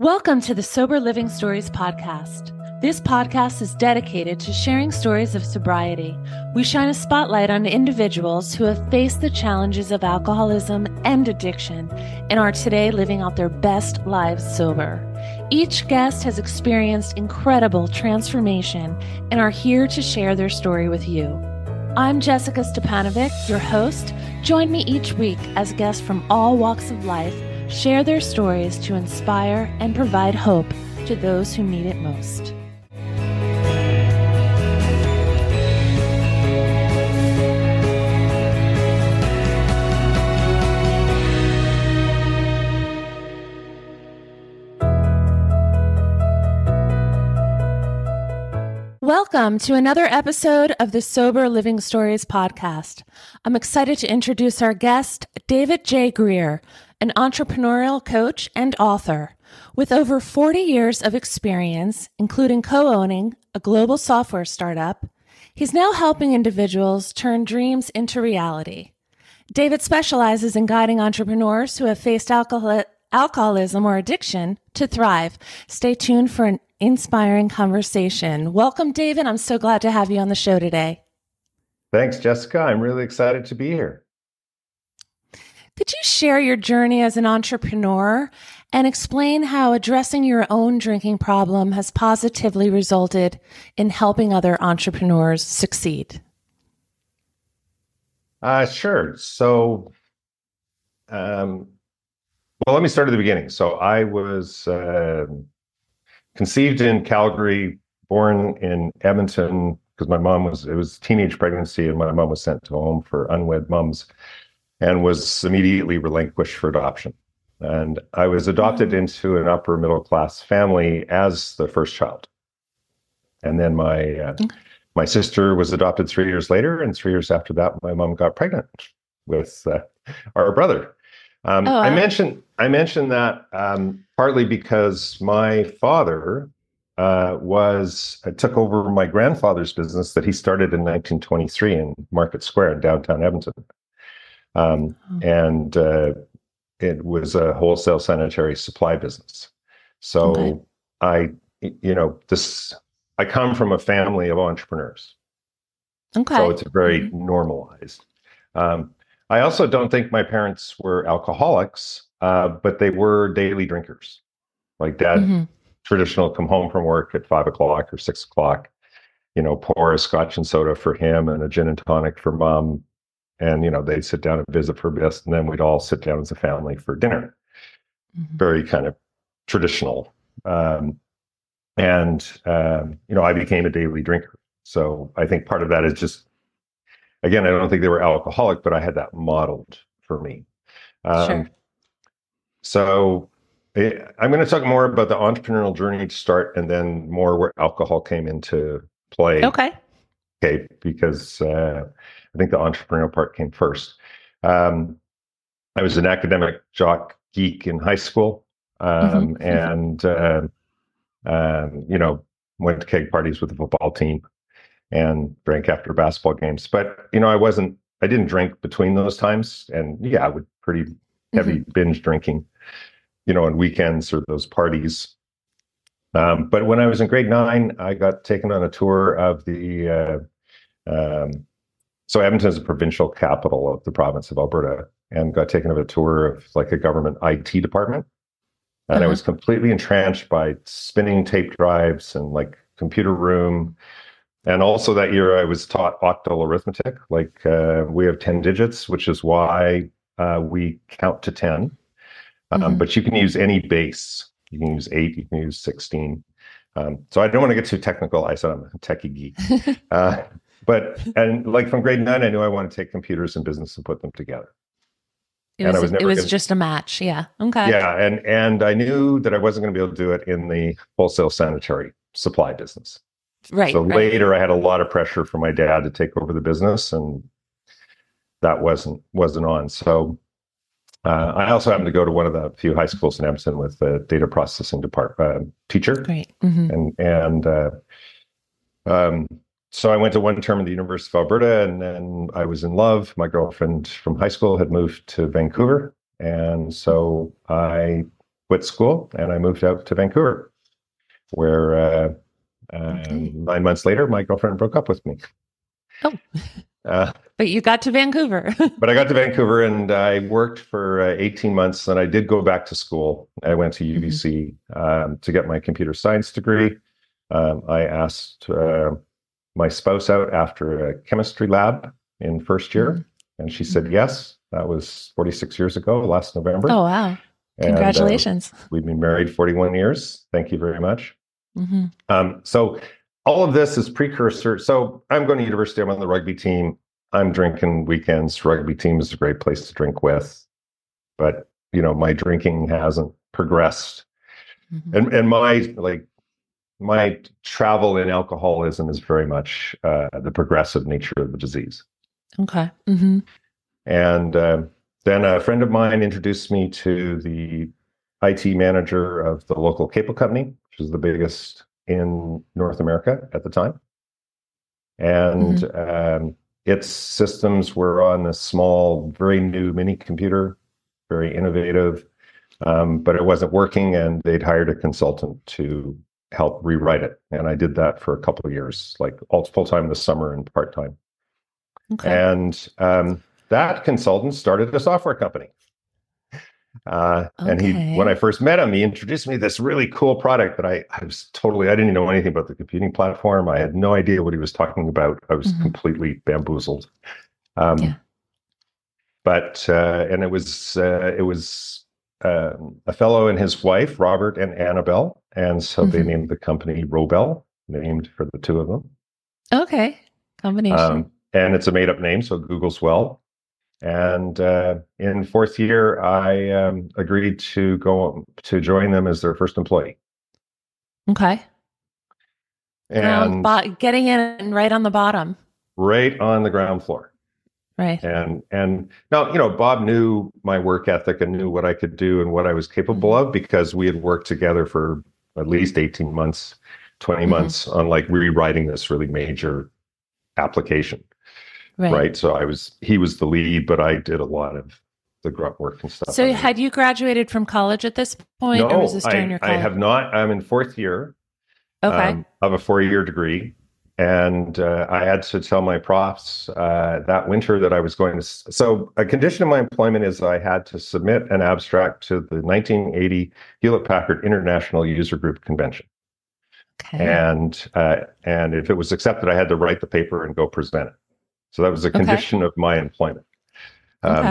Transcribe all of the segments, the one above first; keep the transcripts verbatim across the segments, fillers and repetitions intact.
Welcome to the Sober Living Stories podcast. This podcast is dedicated to sharing stories of sobriety. We shine a spotlight on individuals who have faced the challenges of alcoholism and addiction and are today living out their best lives sober. Each guest has experienced incredible transformation and are here to share their story with you. I'm Jessica Stepanovic, your host. Join me each week as guests from all walks of life share their stories to inspire and provide hope to those who need it most. Welcome to another episode of the Sober Living Stories podcast. I'm excited to introduce our guest, David J. Greer, an entrepreneurial coach and author. With over forty years of experience, including co-owning a global software startup, he's now helping individuals turn dreams into reality. David specializes in guiding entrepreneurs who have faced alcohol- alcoholism or addiction to thrive. Stay tuned for an inspiring conversation. Welcome, David. I'm so glad to have you on the show today. Thanks, Jessica. I'm really excited to be here. Could you share your journey as an entrepreneur and explain how addressing your own drinking problem has positively resulted in helping other entrepreneurs succeed? Uh, sure. So, um, well, let me start at the beginning. So I was uh, conceived in Calgary, born in Edmonton, because my mom was, it was teenage pregnancy and my mom was sent to home for unwed moms and was immediately relinquished for adoption. And I was adopted mm-hmm. into an upper middle class family as the first child. And then my uh, okay. my sister was adopted three years later, and three years after that, my mom got pregnant with uh, our brother. Um, oh, wow. I mentioned I mentioned that um, partly because my father uh, was uh, took over my grandfather's business that he started in nineteen twenty-three in Market Square in downtown Edmonton. Um, oh. And uh, it was a wholesale sanitary supply business. So okay. I, you know, this, I come from a family of entrepreneurs. Okay. So it's very mm-hmm. normalized. Um, I also don't think my parents were alcoholics, uh, but they were daily drinkers. Like dad, mm-hmm. traditional come home from work at five o'clock or six o'clock, you know, pour a scotch and soda for him and a gin and tonic for mom. And, you know, they'd sit down and visit for a bit, and then we'd all sit down as a family for dinner. Mm-hmm. Very kind of traditional. Um, and, um, you know, I became a daily drinker. So I think part of that is just, again, I don't think they were alcoholic, but I had that modeled for me. Um, sure. So it, I'm going to talk more about the entrepreneurial journey to start, and then more where alcohol came into play. Okay. Okay, because uh, I think the entrepreneurial part came first. Um, I was an academic jock geek in high school, um, mm-hmm. and uh, um, you know, went to keg parties with the football team and drank after basketball games. But you know, I wasn't, I didn't drink between those times, and yeah, I would pretty heavy mm-hmm. binge drinking, you know, on weekends or those parties. Um, but when I was in grade nine, I got taken on a tour of the, uh, um, so Edmonton is a provincial capital of the province of Alberta, and got taken on a tour of like a government I T department. And uh-huh. I was completely entrenched by spinning tape drives and like computer room. And also that year I was taught octal arithmetic, like uh, we have ten digits, which is why uh, we count to ten. Um, mm-hmm. But you can use any base. You can use eight, you can use sixteen. Um, so I don't want to get too technical. I said I'm a techie geek. uh, but, and like from grade nine, I knew I wanted to take computers and business and put them together. It was, was it was gonna, just a match. Yeah. Okay. Yeah. And, and I knew that I wasn't going to be able to do it in the wholesale sanitary supply business. Right. So right. later I had a lot of pressure from my dad to take over the business, and that wasn't, wasn't on. So Uh, I also happened to go to one of the few high schools in Edmonton with a data processing department uh, teacher. Great. Mm-hmm. And and uh, um, so I went to one term at the University of Alberta, and then I was in love. My girlfriend from high school had moved to Vancouver, and so I quit school and I moved out to Vancouver, where uh, uh, Okay. nine months later, my girlfriend broke up with me. Oh, Uh, but you got to Vancouver. but I got to Vancouver and I worked for uh, eighteen months. And I did go back to school. I went to U B C mm-hmm. um, to get my computer science degree. Um, I asked uh, my spouse out after a chemistry lab in first year, mm-hmm. and she said yes. That was forty-six years ago, last November. Oh, wow. Congratulations. And, uh, we've been married forty-one years. Thank you very much. Mm-hmm. Um, so all of this is precursor. So I'm going to university. I'm on the rugby team. I'm drinking weekends. Rugby team is a great place to drink with. But, you know, my drinking hasn't progressed. Mm-hmm. And, and my, like, my travel in alcoholism is very much uh, the progressive nature of the disease. Okay. Mm-hmm. And uh, then a friend of mine introduced me to the I T manager of the local cable company, which is the biggest in North America at the time. And mm-hmm. um, its systems were on a small, very new mini computer, very innovative, um, but it wasn't working, and they'd hired a consultant to help rewrite it. And I did that for a couple of years, like all full-time this summer and part-time. Okay. And um, that consultant started a software company. Uh, okay. And he, when I first met him, he introduced me to this really cool product that I, I was totally, I didn't know anything about the computing platform. I had no idea what he was talking about. I was mm-hmm. completely bamboozled. Um, yeah. But, uh, and it was, uh, it was uh, a fellow and his wife, Robert and Annabelle. And so mm-hmm. they named the company Robel, named for the two of them. Okay. Combination. Um, and it's a made up name, so Google's well. And uh, in fourth year, I um, agreed to go to join them as their first employee. Okay. And ground, bo- getting in right on the bottom. Right on the ground floor. Right. And and now, you know, Bob knew my work ethic and knew what I could do and what I was capable of, because we had worked together for at least eighteen months, twenty mm-hmm. months on like rewriting this really major application. Right. right. So I was, he was the lead, but I did a lot of the grunt work and stuff. So had you graduated from college at this point? No, or was this during I, your college? I have not. I'm in fourth year okay. um, of a four-year degree. And uh, I had to tell my profs uh, that winter that I was going to. So a condition of my employment is I had to submit an abstract to the nineteen eighty Hewlett-Packard International User Group Convention. Okay. And uh, and if it was accepted, I had to write the paper and go present it. So that was a condition okay. of my employment. Um, okay.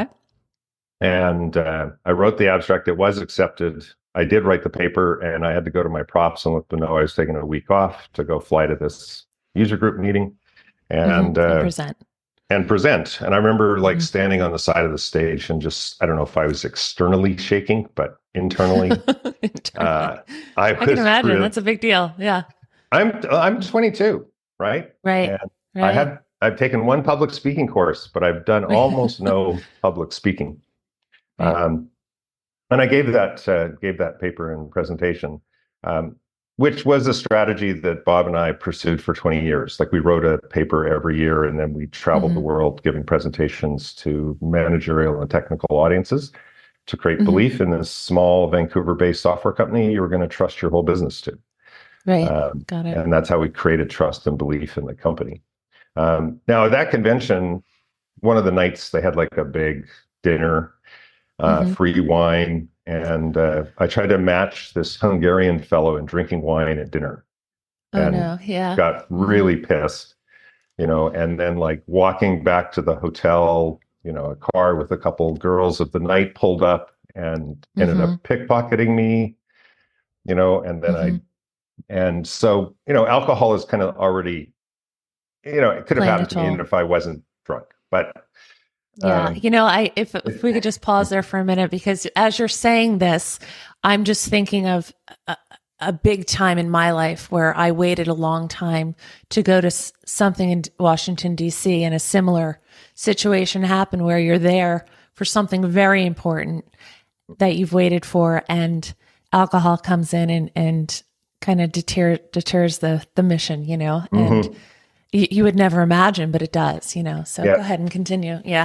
And uh, I wrote the abstract. It was accepted. I did write the paper, and I had to go to my profs and let them know I was taking a week off to go fly to this user group meeting and, mm-hmm. uh, and present. And present. And I remember like mm-hmm. standing on the side of the stage and just, I don't know if I was externally shaking, but internally, internally. Uh, I, I was can imagine. really, That's a big deal. Yeah. I'm I'm twenty-two, right? Right. And right. I have I've taken one public speaking course, but I've done almost no public speaking. Right. Um, and I gave that uh, gave that paper and presentation, um, which was a strategy that Bob and I pursued for twenty years. Like we wrote a paper every year, and then we traveled mm-hmm. the world giving presentations to managerial and technical audiences to create mm-hmm. belief in this small Vancouver-based software company you were going to trust your whole business to. Right. Um, Got it. And that's how we created trust and belief in the company. Um, now, at that convention, one of the nights they had like a big dinner, uh, mm-hmm. free wine. And uh, I tried to match this Hungarian fellow in drinking wine at dinner. Oh, and no. Yeah. Got really pissed, you know, and then like walking back to the hotel, you know, a car with a couple girls of the night pulled up and ended mm-hmm. up pickpocketing me, you know, and then mm-hmm. I, and so, you know, alcohol is kind of already, you know, it could have Playing happened to me even if I wasn't drunk, but yeah, um, you know, I if if we could just pause there for a minute, because as you're saying this, I'm just thinking of a, a big time in my life where I waited a long time to go to s- something in Washington, D C, and a similar situation happened where you're there for something very important that you've waited for, and alcohol comes in and, and kind of deter, deters the, the mission, you know, and mm-hmm. you, you would never imagine, but it does, you know, so yeah. Go ahead and continue. Yeah.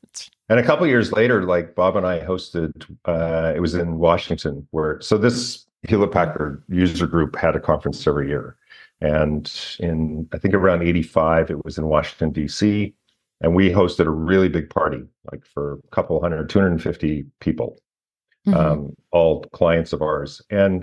And a couple of years later, like Bob and I hosted, uh, it was in Washington, where, so this Hewlett Packard user group had a conference every year. And in, I think around eighty-five, it was in Washington, D C. And we hosted a really big party, like for a couple hundred, two hundred fifty people, mm-hmm. um, all clients of ours. And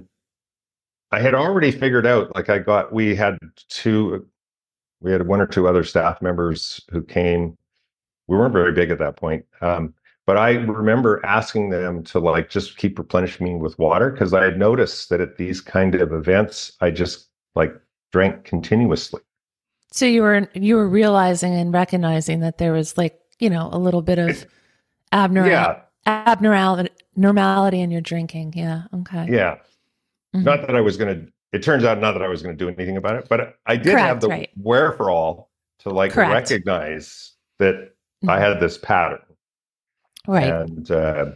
I had already figured out, like I got, we had two, we had one or two other staff members who came. We weren't very big at that point. Um, but I remember asking them to like just keep replenishing me with water, because I had noticed that at these kind of events, I just like drank continuously. So you were you were realizing and recognizing that there was like, you know, a little bit of abnormal yeah. abnormality normality in your drinking. Yeah. Okay. Yeah. Mm-hmm. Not that I was going to, it turns out not that I was going to do anything about it, but I did Correct, have the right. wherewithal to like Correct. recognize that mm-hmm. I had this pattern. Right. And uh,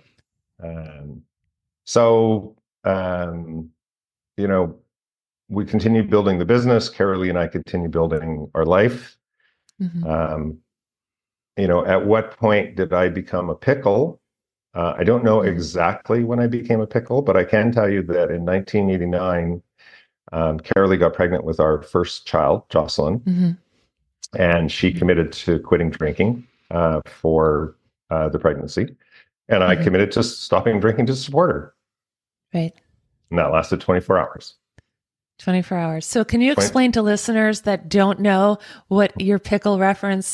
um, so, um, you know, we continued building the business. Carolee and I continued building our life. Mm-hmm. Um, you know, at what point did I become a pickle? Uh, I don't know mm-hmm. exactly when I became a pickle, but I can tell you that in nineteen eighty-nine, um, Carolee got pregnant with our first child, Jocelyn, mm-hmm. and she committed to quitting drinking uh, for uh, the pregnancy. And mm-hmm. I committed to stopping drinking to support her. Right. And that lasted twenty-four hours. twenty-four hours. So can you explain to listeners that don't know what your pickle reference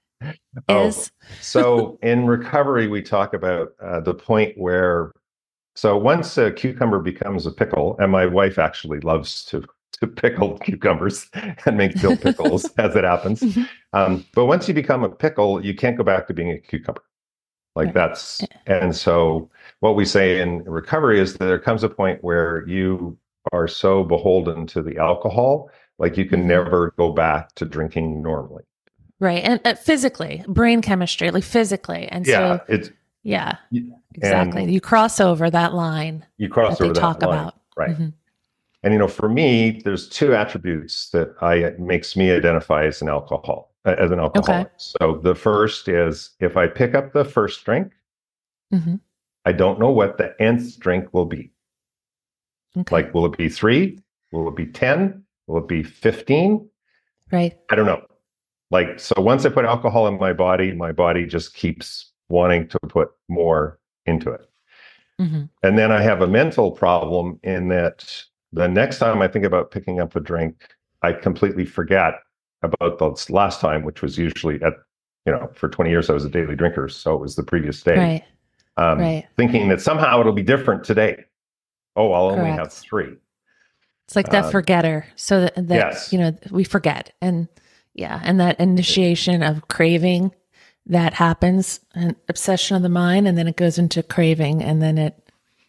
is? Oh, so in recovery, we talk about uh, the point where, so once a cucumber becomes a pickle, and my wife actually loves to to pickle cucumbers and make dill pickles as it happens. Mm-hmm. Um, but once you become a pickle, you can't go back to being a cucumber. Like right. that's, and so what we say in recovery is that there comes a point where you are so beholden to the alcohol, like you can mm-hmm. never go back to drinking normally. Right. And uh, physically, brain chemistry, like physically. And yeah, so, it's, yeah, exactly. You cross over that line. You cross that over they that talk line. About. Right. Mm-hmm. And, you know, for me, there's two attributes that I makes me identify as an alcohol, uh, as an alcoholic. Okay. So the first is if I pick up the first drink, mm-hmm. I don't know what the nth drink will be. Okay. Like, will it be three? Will it be ten? Will it be fifteen? Right. I don't know. Like, so once I put alcohol in my body, my body just keeps wanting to put more into it. Mm-hmm. And then I have a mental problem in that the next time I think about picking up a drink, I completely forget about the last time, which was usually at, you know, for twenty years, I was a daily drinker. So it was the previous day. Right. Um, right. Thinking that somehow it'll be different today. Oh, I'll only Correct. have three. It's like that um, forgetter. So that, that yes. you know, we forget. And yeah, and that initiation of craving that happens, an obsession of the mind, and then it goes into craving. And then it,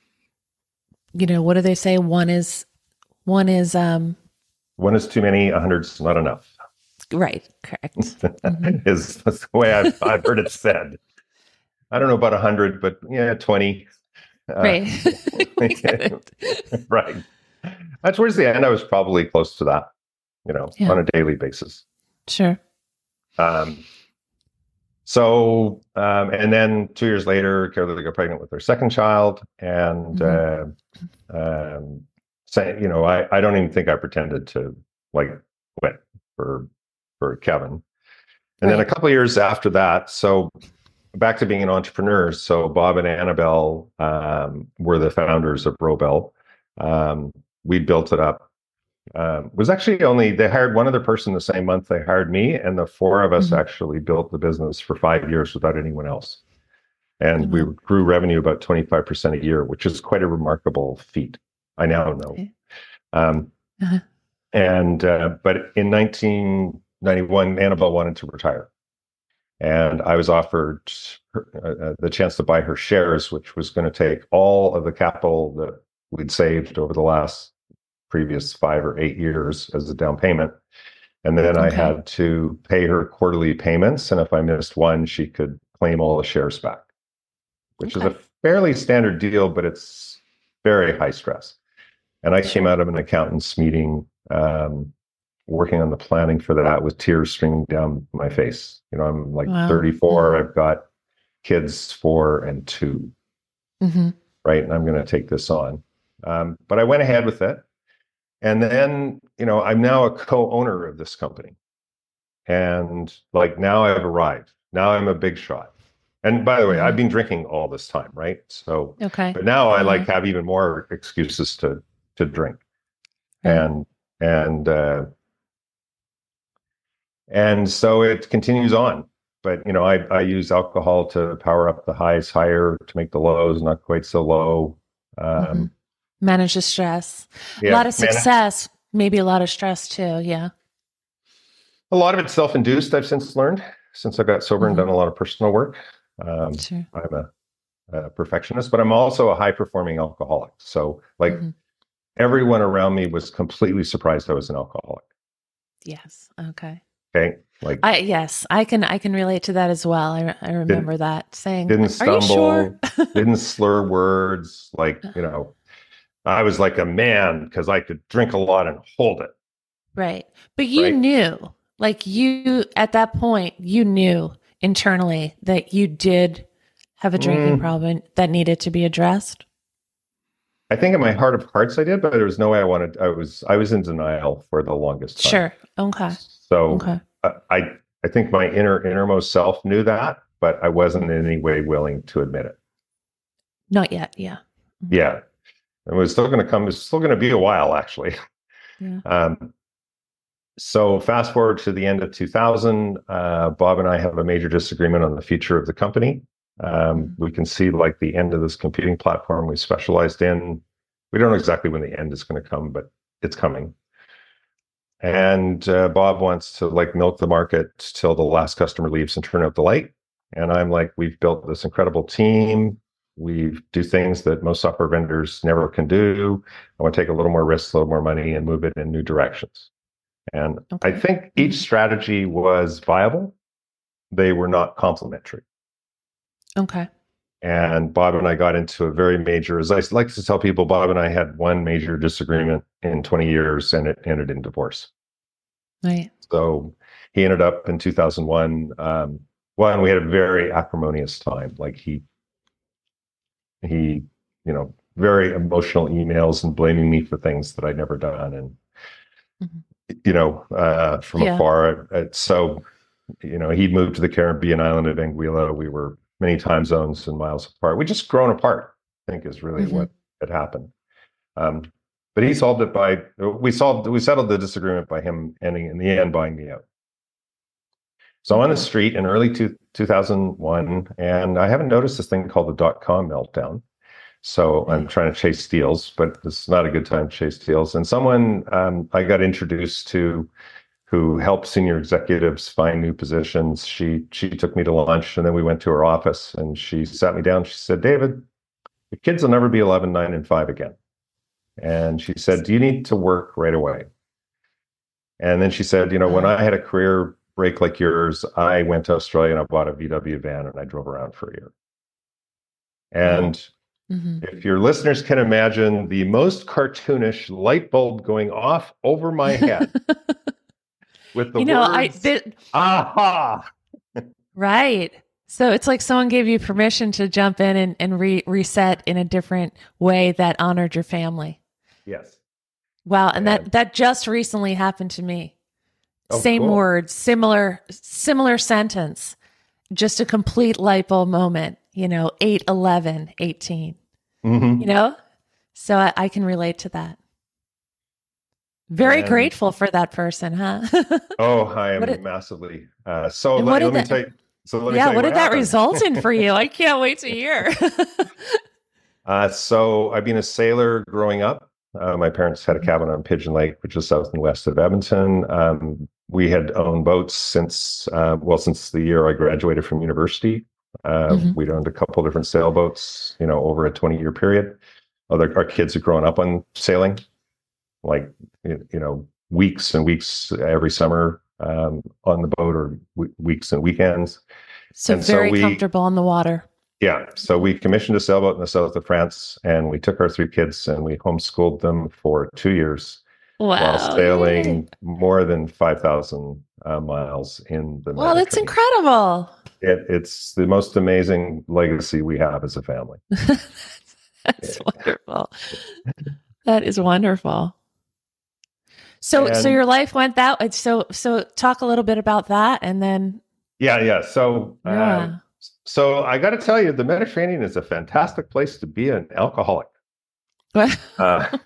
you know, what do they say? One is, one is, um, one is too many, a hundred's not enough. Right. Correct. Mm-hmm. is that's the way I've, I've heard it said. I don't know about a hundred, but yeah, twenty. Right. Uh, right. That's towards the end. I was probably close to that, you know, yeah. on a daily basis. Sure. Um, so, um, and then two years later, Carolee got pregnant with her second child. And, mm-hmm. uh, um, say, you know, I, I don't even think I pretended to like quit for, for Kevin. And right. then a couple of years after that, so back to being an entrepreneur. So Bob and Annabelle um, were the founders of Robel. Um, we built it up. Um, it was actually only, they hired one other person the same month they hired me, and the four of us mm-hmm. actually built the business for five years without anyone else. And mm-hmm. we grew revenue about twenty-five percent a year, which is quite a remarkable feat. I now know. Okay. Um, uh-huh. And, uh, but in nineteen ninety-one, Annabelle wanted to retire. And I was offered her, uh, the chance to buy her shares, which was going to take all of the capital that we'd saved over the last previous five or eight years as a down payment. And then okay. I had to pay her quarterly payments. And if I missed one, she could claim all the shares back, which okay. is a fairly standard deal, but it's very high stress. And I came out of an accountant's meeting, um, working on the planning for that with tears streaming down my face. You know, I'm like wow. thirty-four. I've got kids four and two, Mm-hmm. right? And I'm going to take this on. Um, but I went ahead with it. And then, you know, I'm now a co-owner of this company. And like now I've arrived. Now I'm a big shot. And by the way, Mm-hmm. I've been drinking all this time, right? So, Okay. but now I Uh-huh. like have even more excuses to to drink. Right. And and uh, and so it continues on. But you know, I I use alcohol to power up the highs higher, to make the lows not quite so low. Um, Mm-hmm. Manage the stress. yeah, A lot of man, success, maybe a lot of stress too. Yeah. a lot of it's self-induced. I've since learned since I got sober and Mm-hmm. done a lot of personal work. Um, Sure. I'm a a perfectionist, but I'm also a high performing alcoholic. So like Mm-hmm. everyone around me was completely surprised I was an alcoholic. Yes. Okay. Okay. Like I yes, I can I can relate to that as well. I I remember didn't, that saying, didn't "Are you stumble, sure?" didn't slur words. Like, you know, I was like a man because I could drink a lot and hold it. Right. But you Right. knew, like you at that point, you knew internally that you did have a drinking Mm, problem that needed to be addressed. I think in my heart of hearts I did, but there was no way I wanted, I was, I was in denial for the longest time. Sure. Okay. So Okay. uh, I, I think my inner, innermost self knew that, but I wasn't in any way willing to admit it. Not yet. Yeah. Mhm. Yeah. It was still going to come. It's still going to be a while, actually. Yeah. Um, so fast forward to the end of two thousand, uh, Bob and I have a major disagreement on the future of the company. Um, Mhm. we can see like the end of this computing platform we specialized in. We don't know exactly when the end is going to come, but it's coming. And uh, Bob wants to like milk the market till the last customer leaves and turn out the light. And I'm like, we've built this incredible team. We do things that most software vendors never can do. I want to take a little more risk, a little more money, and move it in new directions. And I Okay. think each Mhm. strategy was viable. They were not complementary. Okay. And Bob and I got into a very major, as I like to tell people, Bob and I had one major disagreement in twenty years and it ended in divorce. Right. So he ended up in two thousand one. Um, one, we had a very acrimonious time. Like he, he, you know, very emotional emails and blaming me for things that I'd never done. And, Mhm. you know, uh, from Yeah. afar. Uh, so, you know, he'd moved to the Caribbean island of Anguilla. We were many time zones and miles apart. We just grown apart, I think is really Mhm. what had happened. Um, but he solved it by, we solved, we settled the disagreement by him ending in the end buying me out. So I'm on the Okay. street in early two, 2001, and I haven't noticed this thing called the dot-com meltdown. So I'm Right. trying to chase deals, but it's not a good time to chase deals. And someone um, I got introduced to who helped senior executives find new positions, she she took me to lunch, and then we went to her office, and she sat me down. She said, "David, the kids will never be eleven, nine, and five again." And she said, "Do you need to work right away?" And then she said, "You know, when Uh, I had a career break like yours, I went to Australia and I bought a V W van and I drove around for a year." wow. And Mhm. if your listeners can imagine the most cartoonish light bulb going off over my head with the You know, I words, th- aha. right. So it's like someone gave you permission to jump in and, and re- reset in a different way that honored your family. Yes. Wow. And And, that that just recently happened to me. oh, Same cool. words, similar similar sentence, just a complete light bulb moment, you know, eight, eleven, eighteen. Mhm. You know? So I, I can relate to that. Very And grateful for that person, huh? oh, I What am did massively. Uh, so and let, what did let me that tell you. So let me yeah, tell you what what did that happened. result in for you? I can't wait to hear. Uh, so I've been a sailor growing up. Uh, my parents had a cabin on Pigeon Lake, which is south and west of Edmonton. Um, we had owned boats since, uh, well, since the year I graduated from university. Uh, Mhm. we'd owned a couple different sailboats, you know, over a twenty year period. Other our kids had grown up on sailing, like you know, weeks and weeks every summer um, on the boat, or w- weeks and weekends. So And so very we comfortable on the water. yeah. So we commissioned a sailboat in the south of France, and we took our three kids and we homeschooled them for two years. while Wow. sailing Yay. more than five thousand uh, miles in the Well, that's Mediterranean. incredible. It, it's the most amazing legacy we have as a family. That's wonderful. That is wonderful. So, And so your life went that way. So, so talk a little bit about that, and then yeah, yeah. So, yeah. um, so I got to tell you, the Mediterranean is a fantastic place to be an alcoholic. Uh,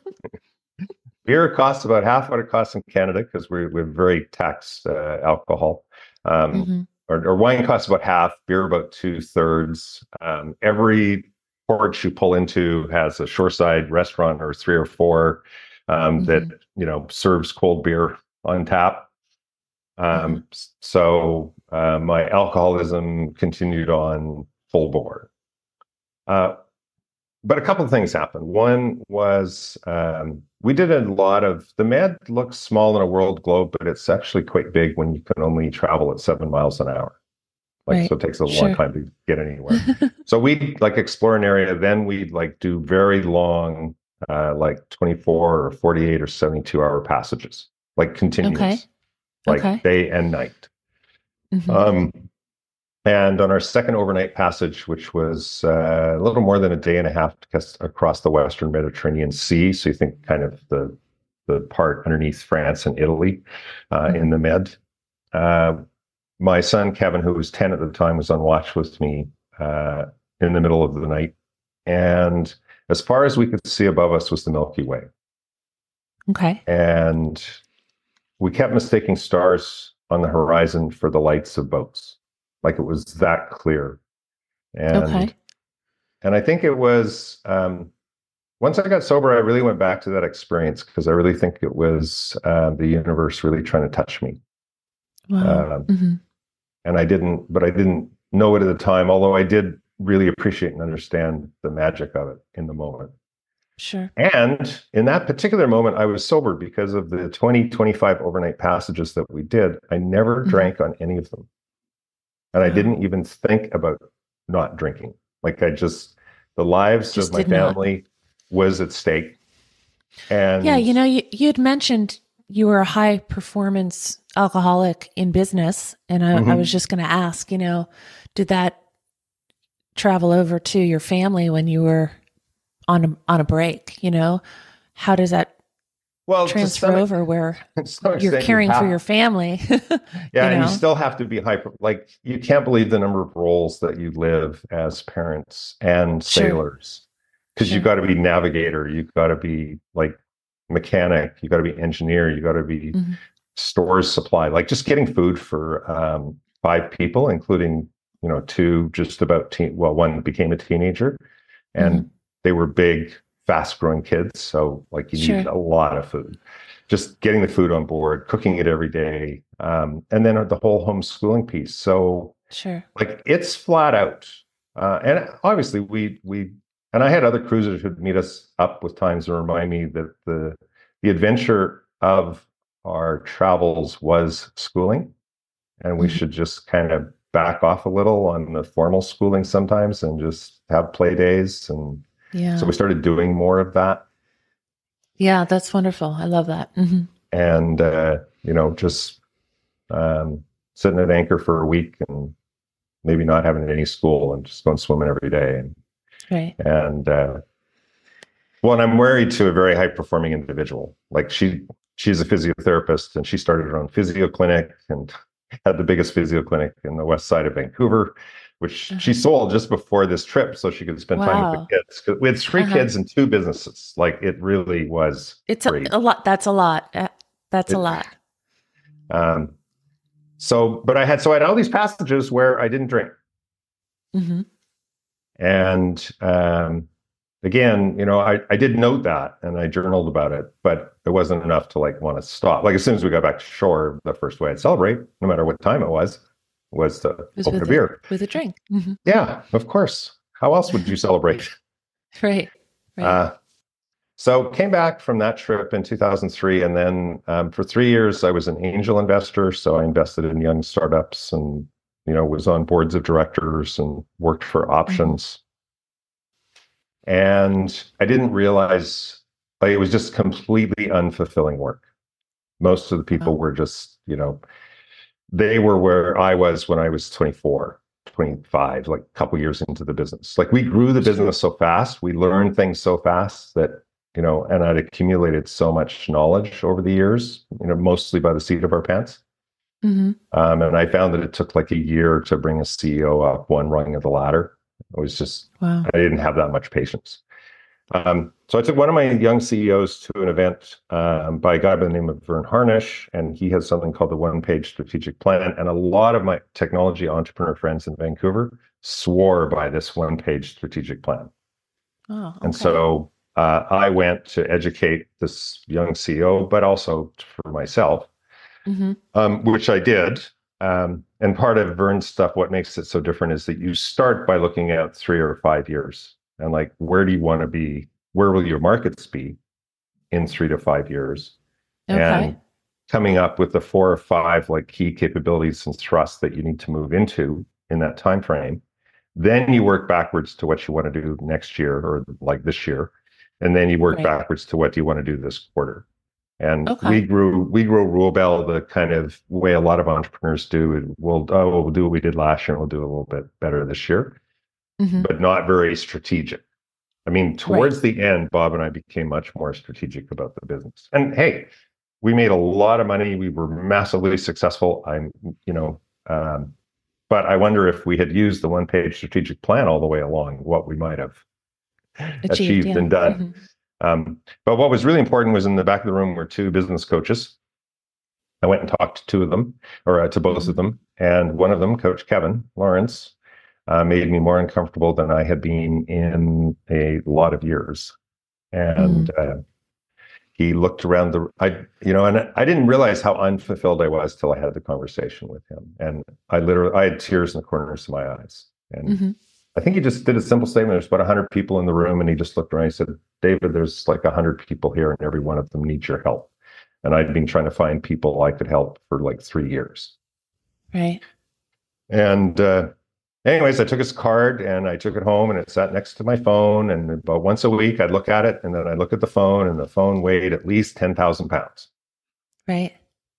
beer costs about half what it costs in Canada because we're we're very taxed uh, alcohol. Um, Mm-hmm. or, or wine costs about half, beer about two thirds. Um, every port you pull into has a shoreside restaurant or three or four um, Mm-hmm. that you know serves cold beer on tap. Um, Mm-hmm. so uh, my alcoholism continued on full bore. Uh, but a couple of things happened. One was um, we did a lot of the Med looks small in a world globe, but it's actually quite big when you can only travel at seven miles an hour. Like, Right. so it takes a Sure. long time to get anywhere. So we'd like explore an area, then we'd like do very long, uh, like twenty-four or forty-eight or seventy-two hour passages, like continuous, Okay. like Okay. day and night. Mm-hmm. Um, and on our second overnight passage, which was uh, a little more than a day and a half across the Western Mediterranean Sea, so you think kind of the the part underneath France and Italy uh, Mm-hmm. in the Med. Uh, my son Kevin, who was ten at the time, was on watch with me uh, in the middle of the night, and as far as we could see above us was the Milky Way. Okay. And we kept mistaking stars on the horizon for the lights of boats. Like it was that clear. And, Okay. and I think it was, um, once I got sober, I really went back to that experience because I really think it was uh, the universe really trying to touch me. Wow. Uh, Mm-hmm. and I didn't, but I didn't know it at the time, although I did really appreciate and understand the magic of it in the moment. Sure. And in that particular moment, I was sober because of the twenty, twenty-five overnight passages that we did. I never Mm-hmm. drank on any of them. And I Wow. didn't even think about not drinking. Like I just, the lives Just of my did not. family was at stake. And Yeah, you know, you you'd mentioned you were a high performance alcoholic in business, and I, Mhm. I was just going to ask, you know, did that travel over to your family when you were on a, on a break? You know, how does that well, to transfer some, over where to some you're extent, you caring for have- your family? Yeah, you and know? you still have to be hyper. Like you can't believe the number of roles that you live as parents and Sure. sailors, because Sure. you've got to be navigator, you've got to be like mechanic, you got to be engineer, you got to be Mhm. stores supply. Like just getting food for um, five people, including you know two just about teen. Well, one became a teenager, and Mhm. they were big, fast-growing kids. So like you Sure. needed a lot of food. Just getting the food on board, cooking it every day, um, and then the whole homeschooling piece. So, Sure. like, it's flat out. Uh, and obviously, we we and I had other cruisers who'd meet us up with times to remind me that the the adventure of our travels was schooling, and we Mhm. should just kind of back off a little on the formal schooling sometimes and just have play days. And Yeah. so we started doing more of that. Yeah, that's wonderful. I love that. Hmm. And uh, you know, just um, sitting at anchor for a week and maybe not having any school and just going swimming every day. And Right. and uh, well, and I'm married to a very high performing individual. Like she she's a physiotherapist, and she started her own physio clinic and had the biggest physio clinic in the west side of Vancouver, which Uh-huh. she sold just before this trip so she could spend time with Wow. the kids. 'Cause we had three Uh-huh. kids and two businesses. Like it really was It's a, great. a lot. That's a lot. Uh, That's a It- lot. Um, so, but I had so I had all these passages where I didn't drink, Hmm. and um, again, you know, I I did note that and I journaled about it, but it wasn't enough to like want to stop. Like as soon as we got back to shore, the first way I'd celebrate, no matter what time it was, was to Was open a with beer. With a drink. Hmm. Yeah, of course. How else would you celebrate? Right. Right. Uh, so came back from that trip in two thousand three, and then um, for three years I was an angel investor. So I invested in young startups, and you know was on boards of directors and worked for options. And I didn't realize like it was just completely unfulfilling work. Most of the people Wow. were just, you know, they were where I was when I was twenty-four, twenty-five, like a couple years into the business. Like we grew the Sure. business so fast, we learned things so fast that, you know, and I'd accumulated so much knowledge over the years, you know, mostly by the seat of our pants. Mm-hmm. Um, and I found that it took like a year to bring a C E O up one rung of the ladder. It was just, Wow. I didn't have that much patience. Um, so I took one of my young C E Os to an event um, by a guy by the name of Vern Harnish, and he has something called the One Page Strategic Plan. And a lot of my technology entrepreneur friends in Vancouver swore by this One Page Strategic Plan. Oh, okay. And so uh, I went to educate this young C E O, but also for myself, Mm-hmm. um, which I did. Um, and part of Vern's stuff, what makes it so different is that you start by looking at three or five years. And like, where do you want to be? Where will your markets be in three to five years? Okay. And coming up with the four or five like key capabilities and thrusts that you need to move into in that time frame. Then you work backwards to what you want to do next year or like this year. And then you work Right. backwards to what do you want to do this quarter. And Okay. we grew we grew Rulebell the kind of way a lot of entrepreneurs do. We'll, oh, we'll do what we did last year and we'll do a little bit better this year. Mm-hmm. But not very strategic. I mean, towards right. the end, Bob and I became much more strategic about the business. And hey, we made a lot of money. We were massively successful. I'm, you know, um, but I wonder if we had used the one-page strategic plan all the way along, what we might have achieved, achieved yeah. and done. Mm-hmm. Um, but what was really important was in the back of the room were two business coaches. I went and talked to two of them, or uh, to both mm-hmm. of them, and one of them, Coach Kevin Lawrence. Uh, made me more uncomfortable than I had been in a lot of years. And mm. uh, he looked around the, I, you know, and I didn't realize how unfulfilled I was till I had the conversation with him. And I literally, I had tears in the corners of my eyes. And mm-hmm. I think he just did a simple statement. There's about one hundred people in the room. And he just looked around and he said, David, there's like one hundred people here and every one of them needs your help. And I'd been trying to find people I could help for like three years. Right. And, uh, anyways, I took his card and I took it home and it sat next to my phone. And about once a week, I'd look at it and then I'd look at the phone and the phone weighed at least ten thousand pounds. Right.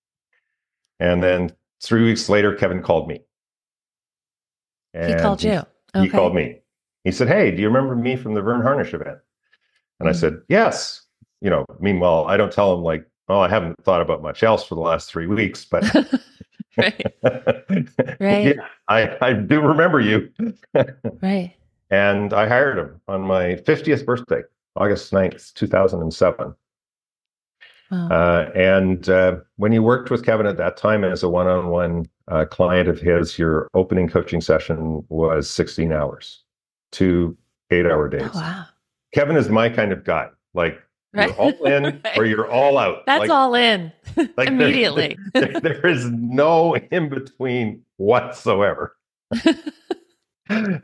And then three weeks later, Kevin called me. And he called you? He, okay. he called me. He said, hey, do you remember me from the Vern Harnish event? And mm-hmm. I said, yes. You know, meanwhile, I don't tell him like, oh, I haven't thought about much else for the last three weeks, but... Right. Right. Yeah, I, I do remember you. Right. And I hired him on my fiftieth birthday, August ninth, two thousand seven. Wow. Uh, and uh, when you worked with Kevin at that time as a one-on-one uh, client of his, your opening coaching session was sixteen hours, two eight-hour days. Oh, wow. Kevin is my kind of guy. Like, you're right. all in right. or you're all out. That's like, all in like immediately. There, there, there is no in between whatsoever. and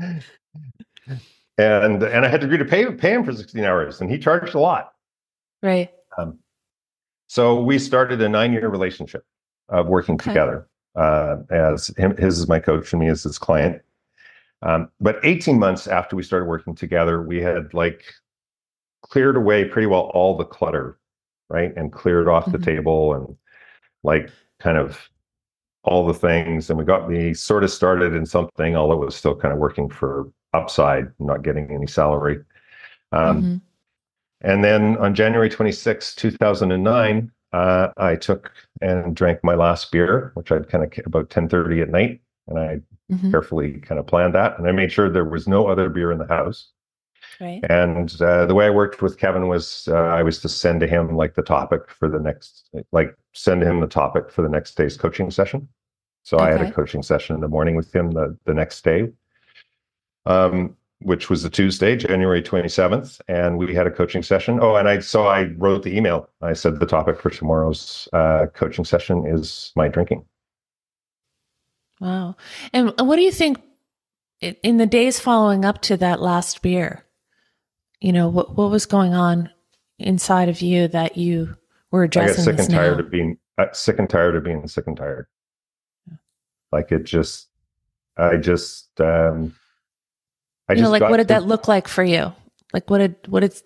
and I had to agree to pay pay him for sixteen hours, and he charged a lot. Right. Um, so we started a nine year relationship of working okay. together. Uh, as him, his is my coach, and me as his client. Um, but eighteen months after we started working together, we had like. cleared away pretty well all the clutter, right? And cleared off mm-hmm. the table and like kind of all the things. And we got me sort of started in something, although it was still kind of working for upside, not getting any salary. Um, mm-hmm. And then on January twenty-sixth, two thousand nine, uh, I took and drank my last beer, which I'd kind of about ten thirty at night. And I mm-hmm. carefully kind of planned that. And I made sure there was no other beer in the house. Right. And uh, the way I worked with Kevin was uh, I was to send to him like the topic for the next, like send him the topic for the next day's coaching session. So okay. I had a coaching session in the morning with him the, the next day, um, which was the Tuesday, January twenty-seventh. And we had a coaching session. Oh, and I, so I wrote the email. I said the topic for tomorrow's uh, coaching session is my drinking. Wow. And what do you think in the days following up to that last beer? You know, what what was going on inside of you that you were addressing? I got sick and tired now? of being uh, sick and tired of being sick and tired. Yeah. Like it just, I just, um, I you just know, like got what did to, that look like for you? Like what did what did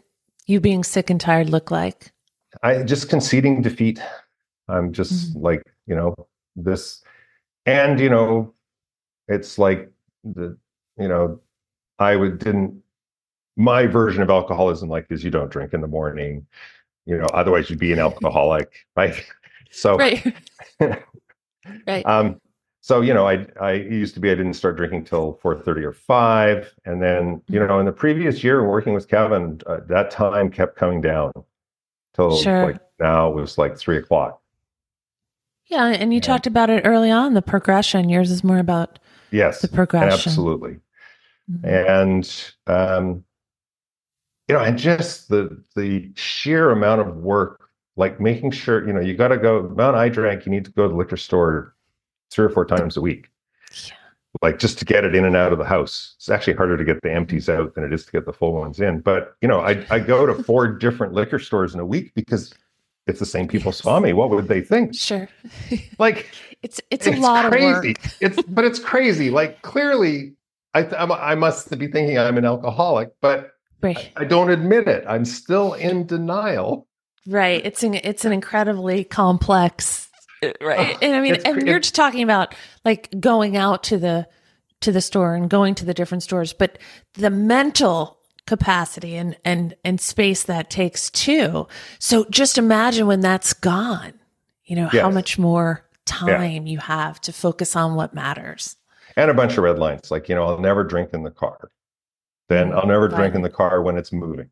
you being sick and tired look like? I just conceding defeat. I'm just Mhm. like, you know, this, and you know, it's like the, you know, I would didn't my version of alcoholism like is you don't drink in the morning, you know, otherwise you'd be an alcoholic, right? So, Right. Right. um, so you know, I I used to be I didn't start drinking till four thirty or five, and then you Mhm. know, in the previous year working with Kevin, uh, that time kept coming down till Sure. like now it was like three o'clock. Yeah. And you And talked about it early on, the progression. Yours is more about the yes, progression. absolutely. Mhm. And um, you know, and just the the sheer amount of work, like making sure, you know, you got to go. The amount I drank, you need to go to the liquor store three or four The, times a week, yeah. like just to get it in and out of the house. It's actually harder to get the Mhm. empties out than it is to get the full ones in. But you know, I I go to four different liquor stores in a week because it's the same people saw Yes. me. What would they think? Sure. Like it's it's a it's lot of crazy. work. It's but it's crazy. Like clearly, I th- I'm, I must be thinking I'm an alcoholic, but I, Right. I don't admit it. I'm still in denial. Right. It's an it's an incredibly complex, uh, right. Oh, And I mean, it's and you're it, just talking about like going out to the to the store and going to the different stores, but the mental capacity and and and space that takes too. So just imagine when that's gone, you know, how yes, much more yeah, time you have to focus on what matters. and a bunch of red lines. Like you know, I'll never drink in the car. Then Mm, I'll never drink in violent. the car when it's moving.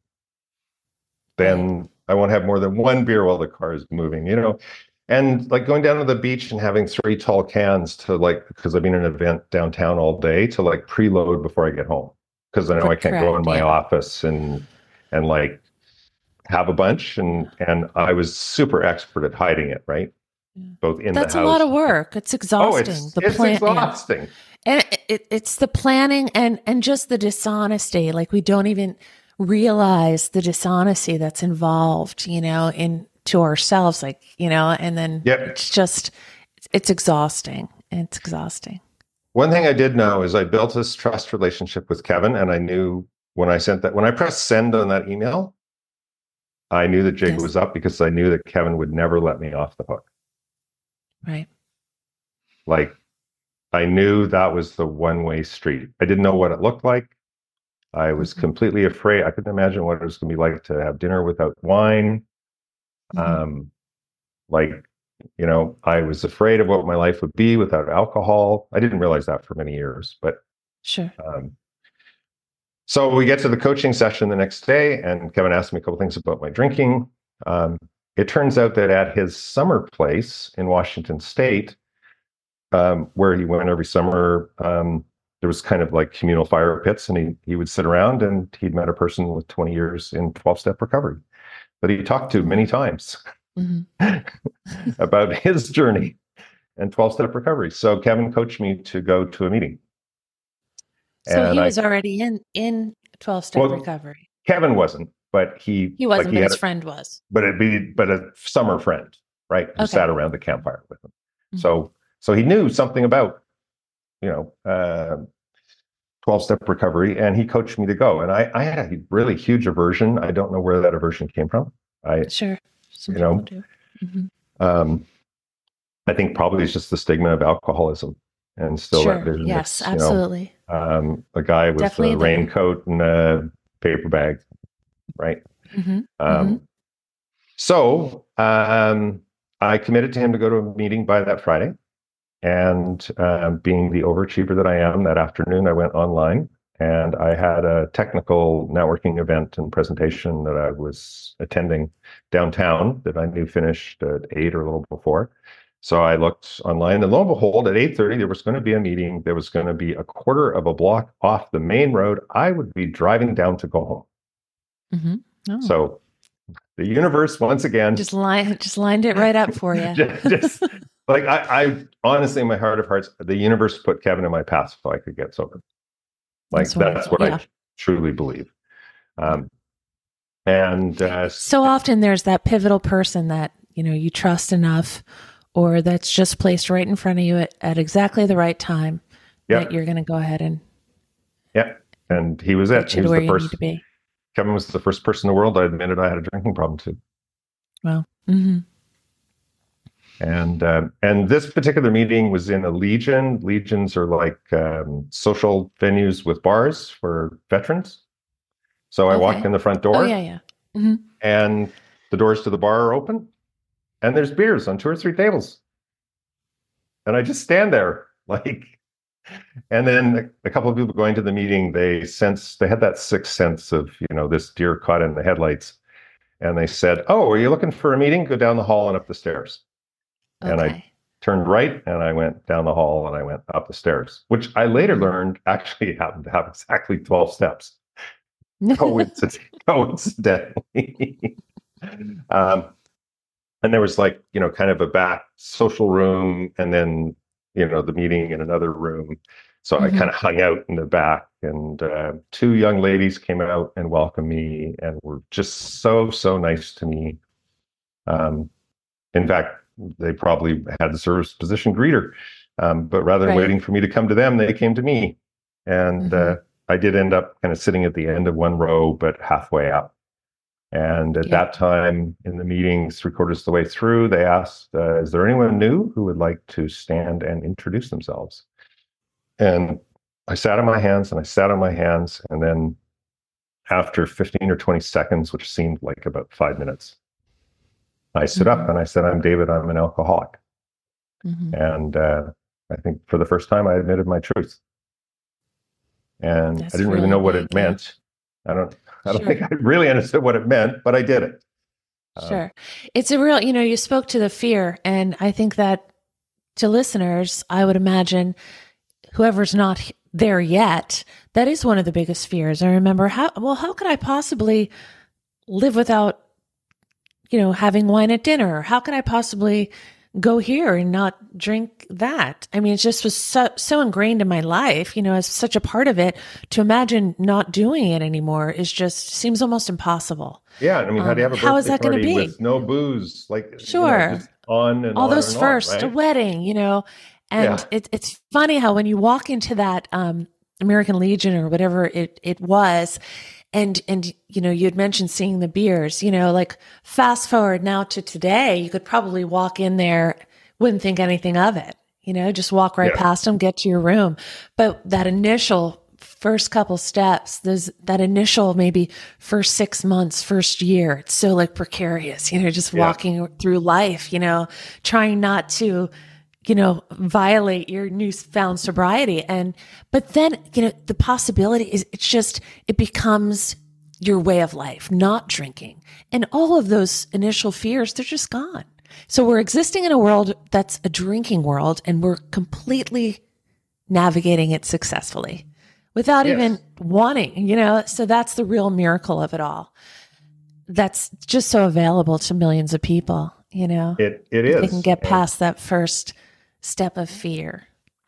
Right. Then I won't have more than one beer while the car is moving. You know, and like going down to the beach and having three tall cans to like because I've been in an event downtown all day to like preload before I get home because I know I can't go in Correct. my Yeah. office and and like have a bunch and and I was super expert at hiding it, right? Yeah. Both in the That's a lot house. of work. It's Oh, exhausting. it's The it's plan, yeah. exhausting. And it, it, it's the planning and and just the dishonesty. Like we don't even realize the dishonesty that's involved, you know, in to ourselves, like, you know, and then Yep. it's just it's exhausting. It's exhausting. One thing I did know is I built this trust relationship with Kevin, and I knew when I sent that when I pressed send on that email, I knew the jig Yes. was up because I knew that Kevin would never let me off the hook. Right. Like I knew that was the one-way street. I didn't know what it looked like. I was Mm-hmm. completely afraid. I couldn't imagine what it was going to be like to have dinner without wine. Mm-hmm. Um, like, you know, I was afraid of what my life would be without alcohol. I didn't realize that for many years, but Sure. um, so we get to the coaching session the next day, and Kevin asked me a couple things about my drinking. Um, it turns out that at his summer place in Washington State, um, where he went every summer, um, there was kind of like communal fire pits, and he he would sit around, and he'd met a person with twenty years in twelve-step recovery that he talked to many times Mm-hmm. about his journey and twelve-step recovery. So Kevin coached me to go to a meeting, So and he I was already in in twelve step well, recovery. Kevin wasn't, but he He like wasn't, he but had his a, friend was. but it be but a summer friend, right, who Okay. sat around the campfire with him. Mm-hmm. So so he knew something about you know uh, twelve-step recovery, and he coached me to go. And I I had a really huge aversion. I don't know where that aversion came from. I Sure. Some you people know do. Mm-hmm. um, I think probably it's just the stigma of alcoholism, and still that Sure. vision. Yes, It's you know absolutely. um, a guy with Definitely a there. raincoat and a paper bag, right? Mm-hmm. Mm-hmm. Um, so um, I committed to him to go to a meeting by that Friday. And uh, being the overachiever that I am, that afternoon I went online and I had a technical networking event and presentation that I was attending downtown that I knew finished at eight or a little before. So I looked online, and lo and behold, at eight thirty there was going to be a meeting. There was going to be a quarter of a block off the main road. I would be driving down to go home. Mm-hmm. Oh, So the universe, once again, just line, just lined it right up for you. just, just like I, I honestly, in my heart of hearts, the universe put Kevin in my path so I could get sober. Like That's that's wonderful. what Yeah. I truly believe. Um, and uh, So often there's that pivotal person that, you know, you trust enough or that's just placed right in front of you at, at exactly the right time yeah, that you're going to go ahead and yeah, and he was it. get He you to was where the you need first. to be. Kevin was the first person in the world I admitted I had a drinking problem to. Wow. Mm-hmm. And uh, and this particular meeting was in a Legion. Legions are like um, social venues with bars for veterans. So I Okay. walked in the front door. Oh, yeah, yeah. Mm-hmm. And the doors to the bar are open. And there's beers on two or three tables. And I just stand there like, and then a couple of people going to the meeting, they sense, they had that sixth sense of, you know, this deer caught in the headlights. And they said, "Oh, are you looking for a meeting? Go down the hall and up the stairs." Okay. And I turned right and I went down the hall and I went up the stairs, which I later Mm-hmm. learned actually happened to have exactly twelve steps. Coincidentally. coincidentally. um, and there was like, you know, kind of a back social room and then, you know, the meeting in another room. So mm-hmm. I kind of hung out in the back, and uh, two young ladies came out and welcomed me and were just so, so nice to me. Um, in fact, they probably had the service position greeter, um, but rather than right. waiting for me to come to them, they came to me. And mm-hmm. uh, I did end up kind of sitting at the end of one row, but halfway up. And at yeah. that time in the meeting, three quarters of the way through, they asked, uh, is there anyone new who would like to stand and introduce themselves? And I sat on my hands and I sat on my hands. And then after fifteen or twenty seconds, which seemed like about five minutes, I stood mm-hmm. up and I said, "I'm David, I'm an alcoholic." Mm-hmm. And uh, I think for the first time, I admitted my truth. And That's I didn't really, really know what big, it yeah. meant. I don't, I don't sure. think I really understood what it meant, but I did it. Sure. Um, it's a real, you know, you spoke to the fear. And I think that to listeners, I would imagine whoever's not there yet, that is one of the biggest fears. I remember how, well, how could I possibly live without, you know, having wine at dinner? How could I possibly go here and not drink that? I mean, it just was so, so ingrained in my life, you know, as such a part of it. To imagine not doing it anymore is just seems almost impossible. Yeah. I mean, how do you have a um, how is that going to be with no booze? Like, sure. You know, just on and all on those and first, on, right? a wedding, you know, and yeah. it, it's funny how when you walk into that um, American Legion or whatever it, it was, And, and, you know, you had mentioned seeing the beers, you know, like fast forward now to today, you could probably walk in there, wouldn't think anything of it, you know, just walk right yeah. past them, get to your room. But that initial first couple steps, there's that initial maybe first six months, first year, it's so like precarious, you know, just yeah. walking through life, you know, trying not to, you know, violate your newfound sobriety. And, but then, you know, the possibility is it's just, it becomes your way of life, not drinking. And all of those initial fears, they're just gone. So we're existing in a world that's a drinking world, and we're completely navigating it successfully without yes. even wanting, you know, so that's the real miracle of it all. That's just so available to millions of people, you know, it, it is. They can get past and- that first step of fear.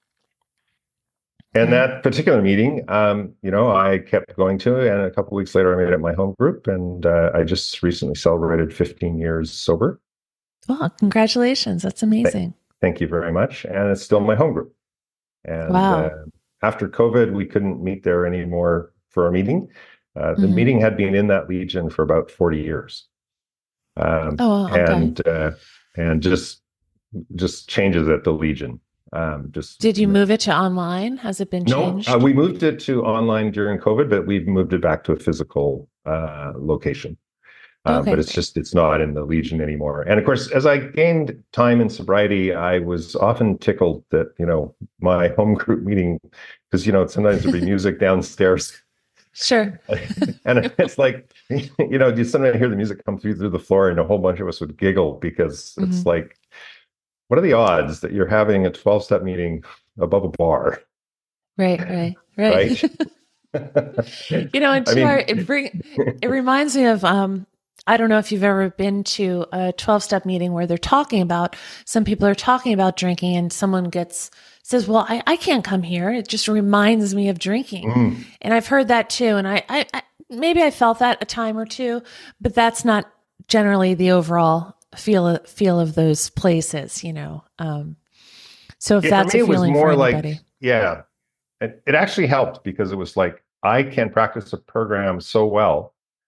And that particular meeting, um, you know, I kept going to, and a couple of weeks later, I made it my home group, and uh, I just recently celebrated fifteen years sober. Oh, congratulations! That's amazing. Thank you very much, and it's still my home group. And wow. uh, after COVID, we couldn't meet there anymore for a meeting. Uh, the mm-hmm. meeting had been in that Legion for about forty years, um, oh, okay. and uh, and just. just changes at the Legion. Um, just Did you move it to online? Has it been changed? No, uh, we moved it to online during COVID, but we've moved it back to a physical uh, location. Uh, okay. But it's just, it's not in the Legion anymore. And of course, as I gained time in sobriety, I was often tickled that, you know, my home group meeting, because, you know, sometimes there'd be music downstairs. Sure. And it's like, you know, you sometimes hear the music come through through the floor, and a whole bunch of us would giggle because mm-hmm. it's like, what are the odds that you're having a twelve-step meeting above a bar? Right, right, right. right? You know, and I mean, it bring it reminds me of um, I don't know if you've ever been to a twelve-step meeting where they're talking about, some people are talking about drinking, and someone gets says, "Well, I, I can't come here. It just reminds me of drinking." Mm. And I've heard that too, and I, I, I maybe I felt that a time or two, but that's not generally the overall feel feel of those places, you know. Um, so if yeah, that's a feeling for anybody, like, yeah, it, it actually helped because it was like I can practice a program so well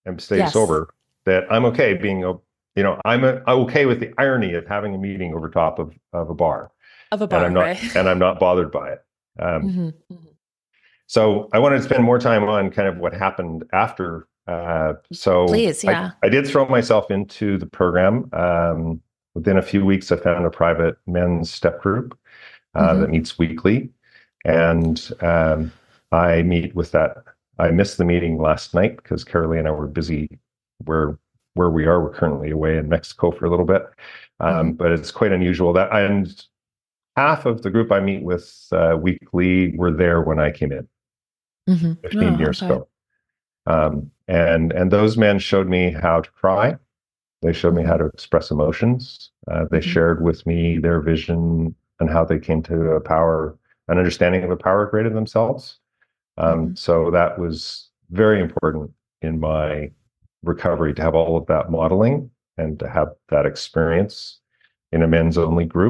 and stay Yes. sober, that I'm okay being, a, you know, I'm, a, I'm okay with the irony of having a meeting over top of, of a bar, Of a and bar, I'm not, right? and I'm not bothered by it. Um, Mhm, mhm. so I wanted to spend more time on kind of what happened after. Uh, so Please, I, yeah. I did throw myself into the program. Um, within a few weeks, I found a private men's step group uh, Mhm. that meets weekly. And um, I meet with that. I missed the meeting last night because Carolee and I were busy where where we are. We're currently away in Mexico for a little bit. Um, Mhm. but it's quite unusual that, and half of the group I meet with uh, weekly were there when I came in Mhm. fifteen Oh, years okay. ago. Um, and and those men showed me how to cry. They showed me how Mhm. to express emotions. Uh, they Mhm. shared with me their vision and how they came to a power, an understanding of a power greater than themselves. Um, Mhm. so that was very important in my recovery to have all of that modeling and to have that experience in a men's only group.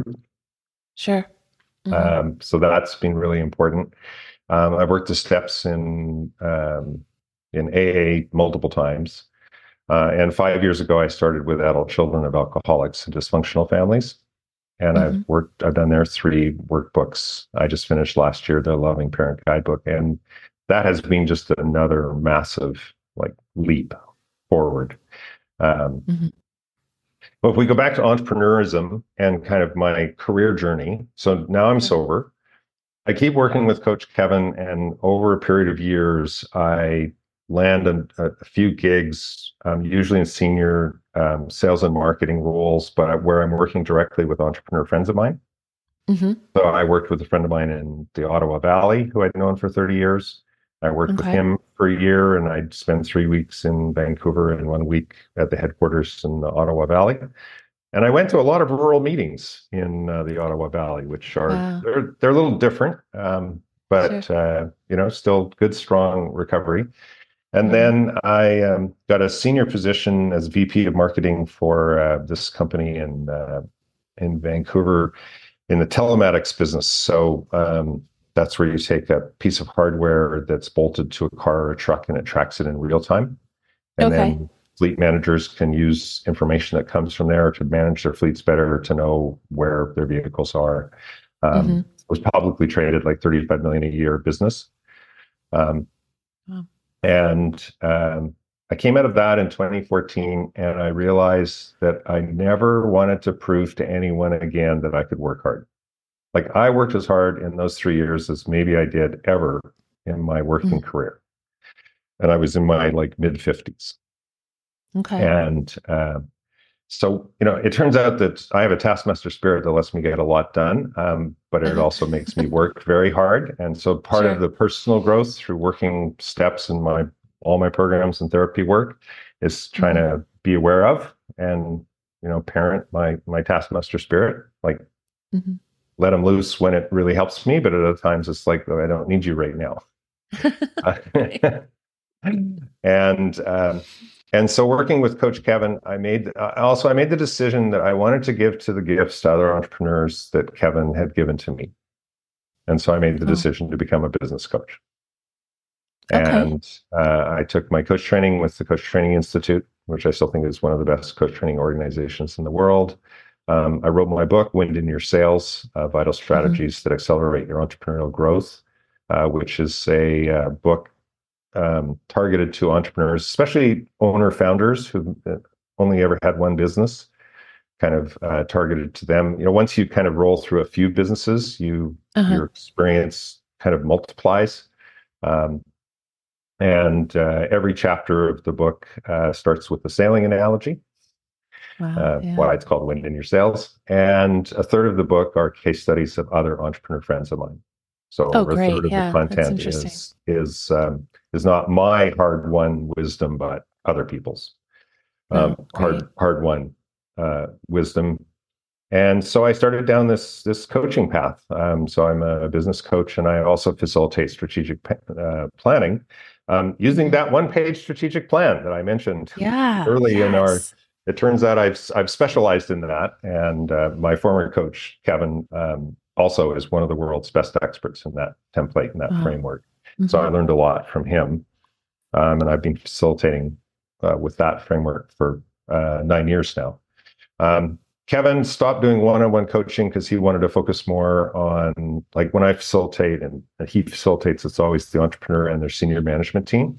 Sure. Mhm. Um, so that's been really important. Um, I've worked the steps in um, in A A multiple times. Uh, and five years ago, I started with adult children of alcoholics and dysfunctional families. And I've Mhm. worked, I've done their three workbooks. I just finished last year, the Loving Parent Guidebook. And that has been just another massive like leap forward. Um, Mhm. but if we go back to entrepreneurism and kind of my career journey, so now I'm Sure. sober. I keep working with Coach Kevin, and over a period of years, I land a, a few gigs, um, usually in senior um, sales and marketing roles, but where I'm working directly with entrepreneur friends of mine. Mhm. So I worked with a friend of mine in the Ottawa Valley who I'd known for thirty years. I worked with Okay. him for a year, and I'd spend three weeks in Vancouver and one week at the headquarters in the Ottawa Valley. And I went to a lot of rural meetings in uh, the Ottawa Valley, which are Wow. they're they're a little different, um, Sure. but uh, you know, still good, strong recovery. And Mhm. then I um, got a senior position as V P of marketing for uh, this company in uh, in Vancouver in the telematics business. So um, that's where you take a piece of hardware that's bolted to a car or a truck and it tracks it in real time. And Okay. then fleet managers can use information that comes from there to manage their fleets better, to know where their vehicles are. Um, Mhm. it was publicly traded, like thirty-five million a year business. Um, Wow. and um, I came out of that in twenty fourteen, and I realized that I never wanted to prove to anyone again that I could work hard. Like I worked as hard in those three years as maybe I did ever in my working Mhm. career. And I was in my like mid fifties. Okay. And uh, so, you know, it turns out that I have a taskmaster spirit that lets me get a lot done, um, but it Uh-huh. also makes me work very hard. And so, part of Sure. the personal growth through working steps in my all my programs and therapy work is trying Mhm. to be aware of and you know parent my my taskmaster spirit, like Mhm. let them loose when it really helps me, but at other times it's like, oh, I don't need you right now. and um, and so working with Coach Kevin, I made uh, also I made the decision that I wanted to give to the gifts to other entrepreneurs that Kevin had given to me, and so I made the Oh, decision to become a business coach. okay. And uh, I took my coach training with the Coach Training Institute, which I still think is one of the best coach training organizations in the world. Um, I wrote my book, Wind in Your Sails, uh, Vital Mhm. Strategies That Accelerate Your Entrepreneurial Growth, uh, which is a uh, book um, targeted to entrepreneurs, especially owner founders who only ever had one business, kind of uh, targeted to them. You know, once you kind of roll through a few businesses, you Uh-huh. your experience kind of multiplies. Um, and uh, every chapter of the book uh, starts with a sailing analogy, Wow. uh, Yeah. why it's called Wind in Your Sails. And a third of the book are case studies of other entrepreneur friends of mine. So Oh, over a great. third of the Yeah, that's content interesting. is is um, is not my hard won wisdom, but other people's um, Wow, great. hard hard won uh, wisdom. And so I started down this this coaching path. Um, so I'm a business coach, and I also facilitate strategic uh, planning um, using Mhm. that one page strategic plan that I mentioned Yeah. early in our. Yes. It turns out I've I've specialized in that, and uh, my former coach Kevin um, also is one of the world's best experts in that template and that Wow. framework. So I Mhm. learned a lot from him, um, and I've been facilitating uh, with that framework for uh, nine years now. Um, Kevin stopped doing one-on-one coaching because he wanted to focus more on, like when I facilitate and he facilitates, it's always the entrepreneur and their senior management team.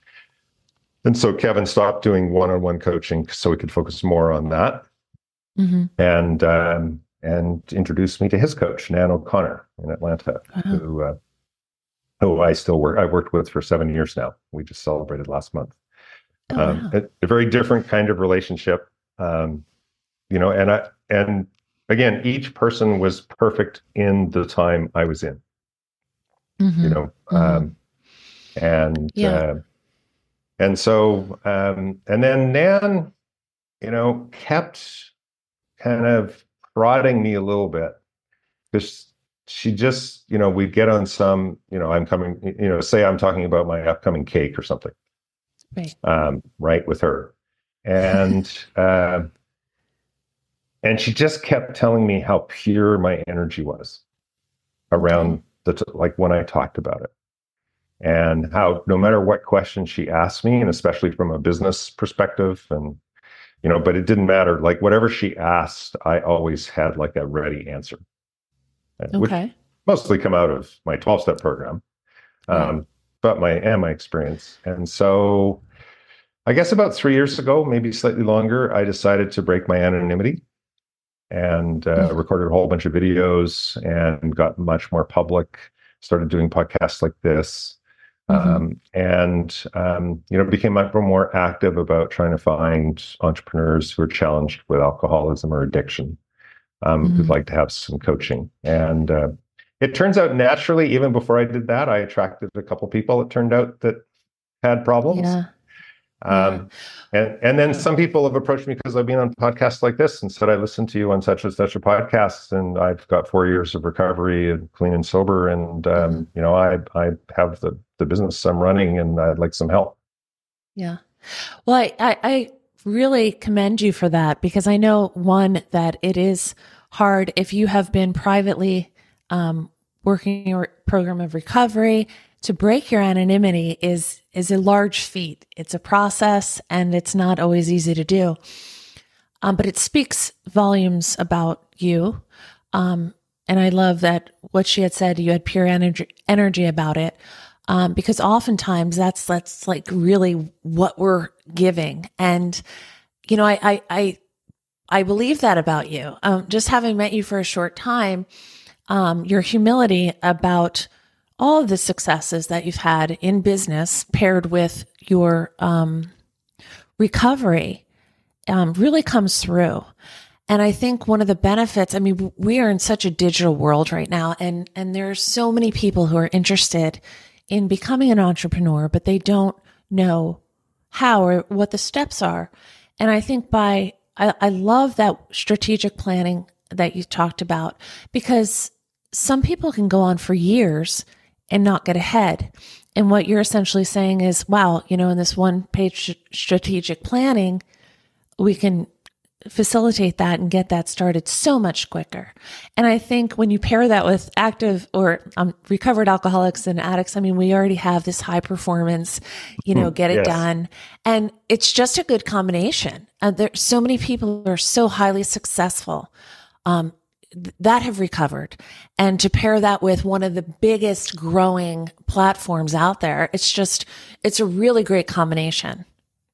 And so Kevin stopped doing one-on-one coaching so he could focus more on that. Mm-hmm. And um, and introduced me to his coach, Nan O'Connor in Atlanta, wow. who uh, who I still work. I've worked with for seven years now. We just celebrated last month. Oh, um, wow. a, a very different kind of relationship. Um, You know, and I, and again, each person was perfect in the time I was in, mm-hmm. you know, mm-hmm. um, and, yeah. uh, and so, um, and then Nan, you know, kept kind of prodding me a little bit because she just, you know, we'd get on some, you know, I'm coming, you know, say I'm talking about my upcoming cake or something, right, um, right with her. And, uh, And she just kept telling me how pure my energy was around the, t- like when I talked about it, and how no matter what question she asked me, and especially from a business perspective, and, you know, but it didn't matter, like whatever she asked, I always had like a ready answer, okay. which mostly come out of my twelve step program, um, right. but my, and my experience. And so I guess about three years ago, maybe slightly longer, I decided to break my anonymity and uh, mm-hmm. recorded a whole bunch of videos and got much more public, started doing podcasts like this, mm-hmm. um, and, um, you know, became much more active about trying to find entrepreneurs who are challenged with alcoholism or addiction, um, mm-hmm. who'd like to have some coaching. And uh, it turns out naturally, even before I did that, I attracted a couple people, it turned out, that had problems. Yeah. Um, yeah. and, and then some people have approached me because I've been on podcasts like this and said, I listened to you on such and such a podcast, and I've got four years of recovery and clean and sober. And, um, mm-hmm. you know, I, I have the, the business I'm running and I'd like some help. Yeah. Well, I, I, I really commend you for that, because I know, one, that it is hard if you have been privately, um, working your program of recovery. To break your anonymity is is a large feat. It's a process, and it's not always easy to do. Um, but it speaks volumes about you. Um, and I love that what she had said, you had pure energy, energy about it, um, because oftentimes that's that's like really what we're giving. And you know, I I I, I believe that about you. Um, just having met you for a short time, um, your humility about all of the successes that you've had in business paired with your um, recovery um, really comes through. And I think one of the benefits, I mean, we are in such a digital world right now, and, and there are so many people who are interested in becoming an entrepreneur, but they don't know how or what the steps are. And I think by, I, I love that strategic planning that you talked about, because some people can go on for years and not get ahead. And what you're essentially saying is, wow, you know, in this one page strategic planning, we can facilitate that and get that started so much quicker. And I think when you pair that with active or um, recovered alcoholics and addicts, I mean, we already have this high performance, you know, get it yes. done. And it's just a good combination. Uh, there's so many people who are so highly successful, um, that have recovered, and to pair that with one of the biggest growing platforms out there, it's just, it's a really great combination.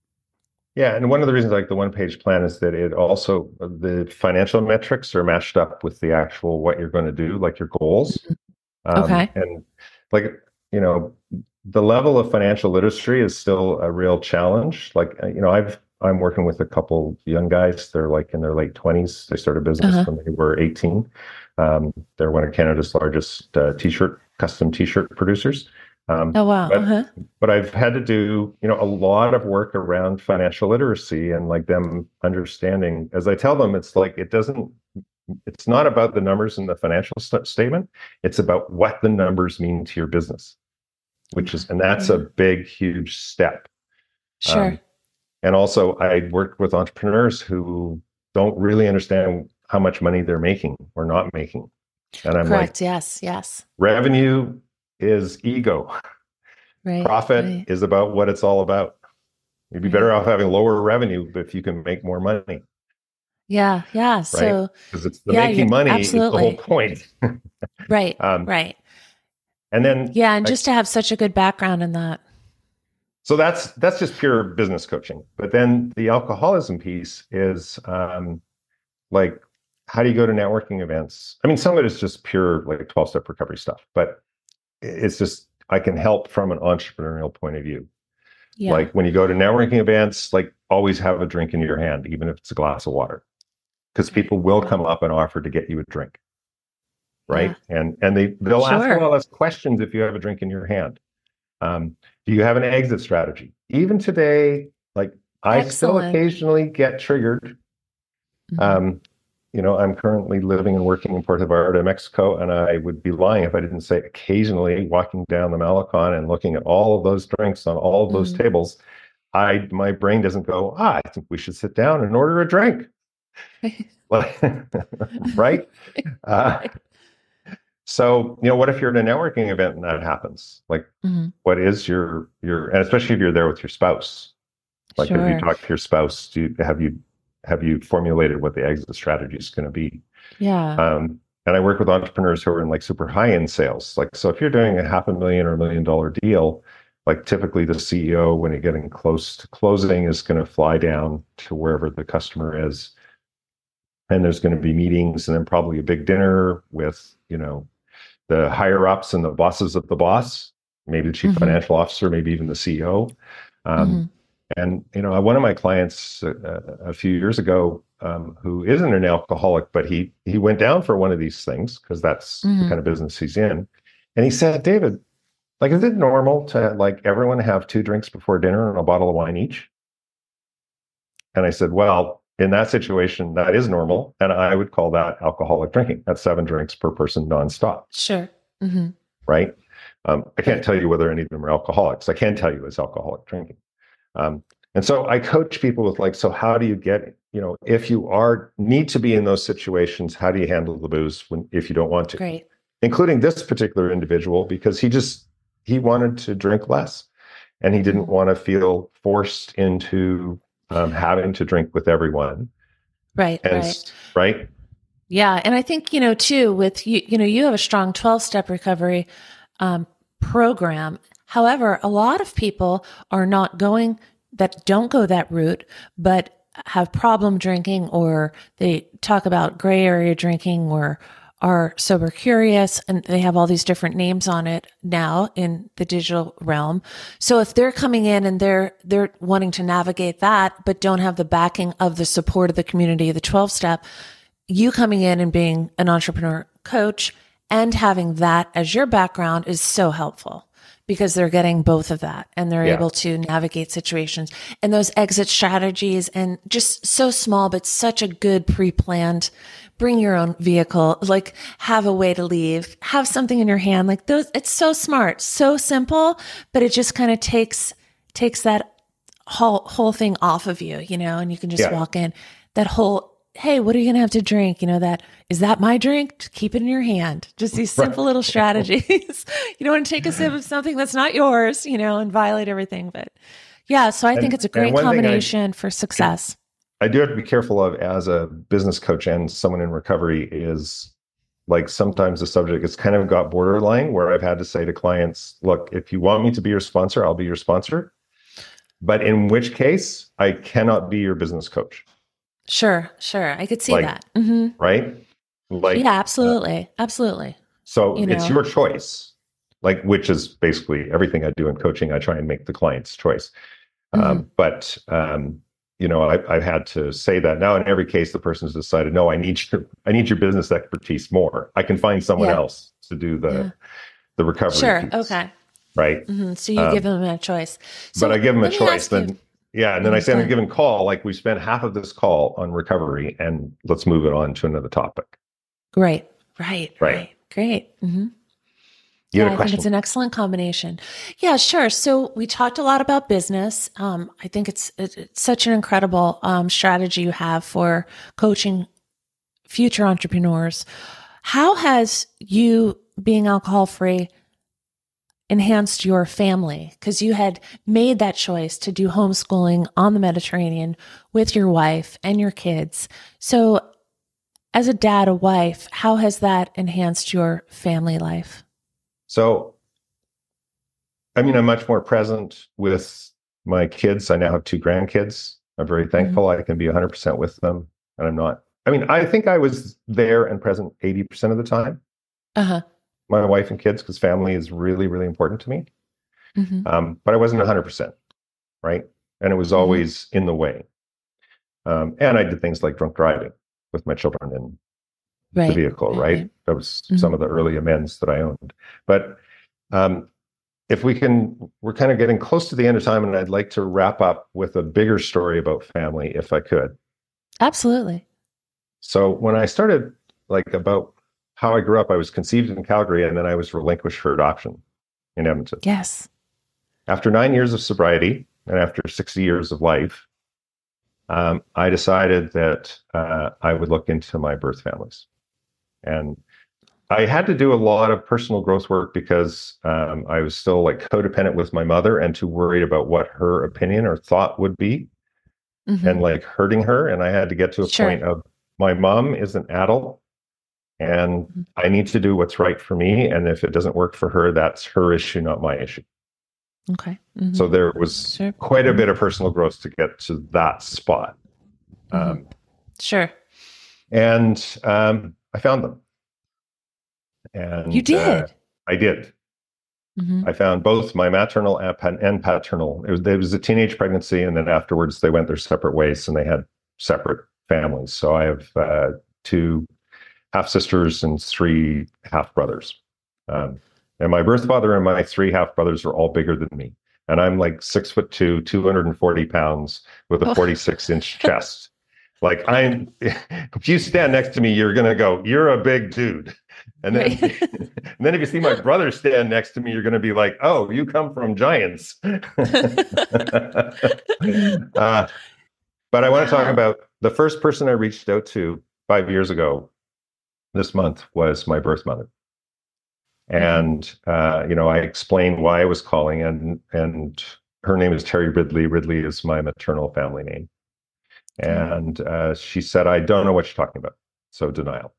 Yeah. And one of the reasons I like the one page plan is that it also, the financial metrics are matched up with the actual, what you're going to do, like your goals. Um, okay. And like, you know, the level of financial literacy is still a real challenge. Like, you know, I've, I'm working with a couple young guys. They're like in their late twenties. They started business uh-huh. when they were eighteen. Um, they're one of Canada's largest uh, t-shirt, custom t-shirt producers. Um, oh, wow. But, uh-huh. but I've had to do, you know, a lot of work around financial literacy and like them understanding, as I tell them, it's like, it doesn't, it's not about the numbers in the financial st- statement. It's about what the numbers mean to your business, which is, and that's yeah. a big, huge step. Sure. Um, And also, I worked with entrepreneurs who don't really understand how much money they're making or not making. And I'm Correct. like, yes, yes. Revenue is ego. Right. Profit right. is about what it's all about. You'd be better off having lower revenue if you can make more money. Yeah, yeah. Right? So Because it's the yeah, making money absolutely. is the whole point. Right, um, right. And then yeah, and I, just to have such a good background in that. So that's that's just pure business coaching. But then the alcoholism piece is um, like, how do you go to networking events? I mean, some of it is just pure like twelve-step recovery stuff, but it's just I can help from an entrepreneurial point of view. Yeah. Like when you go to networking events, like always have a drink in your hand, even if it's a glass of water, because people will come up and offer to get you a drink, right? Yeah. And and they they'll sure. ask all us questions if you have a drink in your hand. Um, do you have an exit strategy? Even today, like I Excellent. still occasionally get triggered. Mm-hmm. Um, you know, I'm currently living and working in Puerto Vallarta, Mexico, and I would be lying if I didn't say occasionally walking down the Malecon and looking at all of those drinks on all of those mm-hmm. tables, I my brain doesn't go, ah, I think we should sit down and order a drink. Right? Uh, So, you know, what if you're at a networking event and that happens? Like, mm-hmm. what is your, your, and especially if you're there with your spouse, like, sure. have you talked to your spouse? Do you, have you, have you formulated what the exit strategy is going to be? Yeah. Um, and I work with entrepreneurs who are in like super high end sales. Like, so if you're doing a half a million or a million dollar deal, like typically the C E O, when you're getting close to closing, is going to fly down to wherever the customer is. And there's going to be meetings and then probably a big dinner with, you know, the higher ups and the bosses of the boss, maybe the chief mm-hmm. financial officer, maybe even the C E O. Um, mm-hmm. And, you know, one of my clients uh, a few years ago, um, who isn't an alcoholic, but he he went down for one of these things because that's mm-hmm. the kind of business he's in. And he said, David, like, is it normal to like everyone have two drinks before dinner and a bottle of wine each? And I said, well, in that situation, that is normal. And I would call that alcoholic drinking. That's seven drinks per person nonstop. Sure. Mm-hmm. Right? Um, I can't tell you whether any of them are alcoholics. I can tell you it's alcoholic drinking. Um, and so I coach people with like, so how do you get, you know, if you are need to be in those situations, how do you handle the booze when if you don't want to? Great. Including this particular individual, because he just, he wanted to drink less and he didn't mm-hmm. want to feel forced into Um, having to drink with everyone. Right. And, right. Right. Yeah. And I think, you know, too, with you, you know, you have a strong twelve step recovery um, program. However, a lot of people are not going that don't go that route, but have problem drinking, or they talk about gray area drinking, or are sober curious, and they have all these different names on it now in the digital realm. So if they're coming in and they're they're wanting to navigate that, but don't have the backing of the support of the community, the twelve step, you coming in and being an entrepreneur coach and having that as your background is so helpful, because they're getting both of that and they're yeah. able to navigate situations and those exit strategies, and just so small, but such a good pre-planned, bring your own vehicle, like have a way to leave, have something in your hand, like those. It's so smart, so simple, but it just kind of takes, takes that whole, whole thing off of you, you know, and you can just yeah. walk in that whole, hey, what are you going to have to drink? You know, that, is that my drink? Just keep it in your hand. Just these simple right. little strategies. You don't want to take a sip of something that's not yours, you know, and violate everything. But yeah, so I and, think it's a great combination I, for success. I do have to be careful of as a business coach and someone in recovery is like, sometimes the subject has kind of got borderline where I've had to say to clients, look, if you want me to be your sponsor, I'll be your sponsor. But in which case I cannot be your business coach. Sure, sure. I could see like, that. Mm-hmm. Right? Like, yeah, absolutely. Uh, absolutely. So you it's know. your choice, like, which is basically everything I do in coaching. I try and make the client's choice. Mm-hmm. Um, but, um, you know, I, I've had to say that now in every case, the person's decided, no, I need your, I need your business expertise more. I can find someone yeah. else to do the, yeah. the recovery. Sure. piece, okay. Right. Mm-hmm. So you um, give them a choice. So but I give them a choice. Then, you, yeah. And then I say, on a given call, like we spent half of this call on recovery and let's move it on to another topic. Great. Right. Right. right. Great. Mm-hmm. You yeah, I think it's an excellent combination. Yeah, sure. So we talked a lot about business. Um, I think it's, it's such an incredible um, strategy you have for coaching future entrepreneurs. How has you being alcohol free enhanced your family? Because you had made that choice to do homeschooling on the Mediterranean with your wife and your kids. So as a dad, a wife, how has that enhanced your family life? So, I mean, I'm much more present with my kids. I now have two grandkids. I'm very thankful mm-hmm. I can be one hundred percent with them. And I'm not, I mean, I think I was there and present eighty percent of the time. Uh-huh. My wife and kids, because family is really, really important to me. Mm-hmm. Um, but I wasn't one hundred percent, right? And it was always mm-hmm. in the way. Um, and I did things like drunk driving with my children in right. the vehicle, right? right? That was mm-hmm. some of the early amends that I owned. But um, if we can, we're kind of getting close to the end of time, and I'd like to wrap up with a bigger story about family, if I could. Absolutely. So when I started, like, about how I grew up, I was conceived in Calgary, and then I was relinquished for adoption in Edmonton. Yes. After nine years of sobriety and after sixty years of life, um, I decided that uh, I would look into my birth families. And I had to do a lot of personal growth work because um, I was still like codependent with my mother and too worried about what her opinion or thought would be mm-hmm. and like hurting her. And I had to get to a sure. point of my mom is an adult and mm-hmm. I need to do what's right for me. And if it doesn't work for her, that's her issue, not my issue. Okay. Mm-hmm. So there was sure. quite a bit of personal growth to get to that spot. Mm-hmm. Um, sure. And um, I found them. And you did. Uh, I did. Mm-hmm. I found both my maternal and paternal. It was, it was a teenage pregnancy, and then afterwards they went their separate ways, and they had separate families. So I have uh, two half sisters and three half brothers. Um, and my birth father and my three half brothers are all bigger than me, and I'm like six foot two, two hundred forty pounds with a forty-six inch chest. Like I'm, if you stand next to me, you're gonna go, "You're a big dude." And then, right. and then if you see my brother stand next to me, you're going to be like, "Oh, you come from giants." uh, but I want to talk about the first person I reached out to five years ago this month was my birth mother. And, uh, you know, I explained why I was calling, and, and her name is Terry Ridley. Ridley is my maternal family name. And uh, she said, "I don't know what you're talking about." So denial.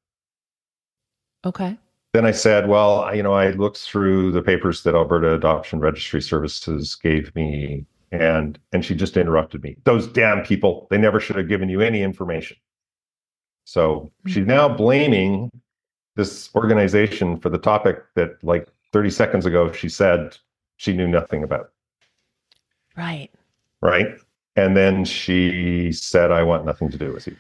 Okay. Then I said, well, I, you know, I looked through the papers that Alberta Adoption Registry Services gave me, and and she just interrupted me. "Those damn people, they never should have given you any information." So mm-hmm. she's now blaming this organization for the topic that like thirty seconds ago she said she knew nothing about. Right. Right. And then she said, "I want nothing to do with you."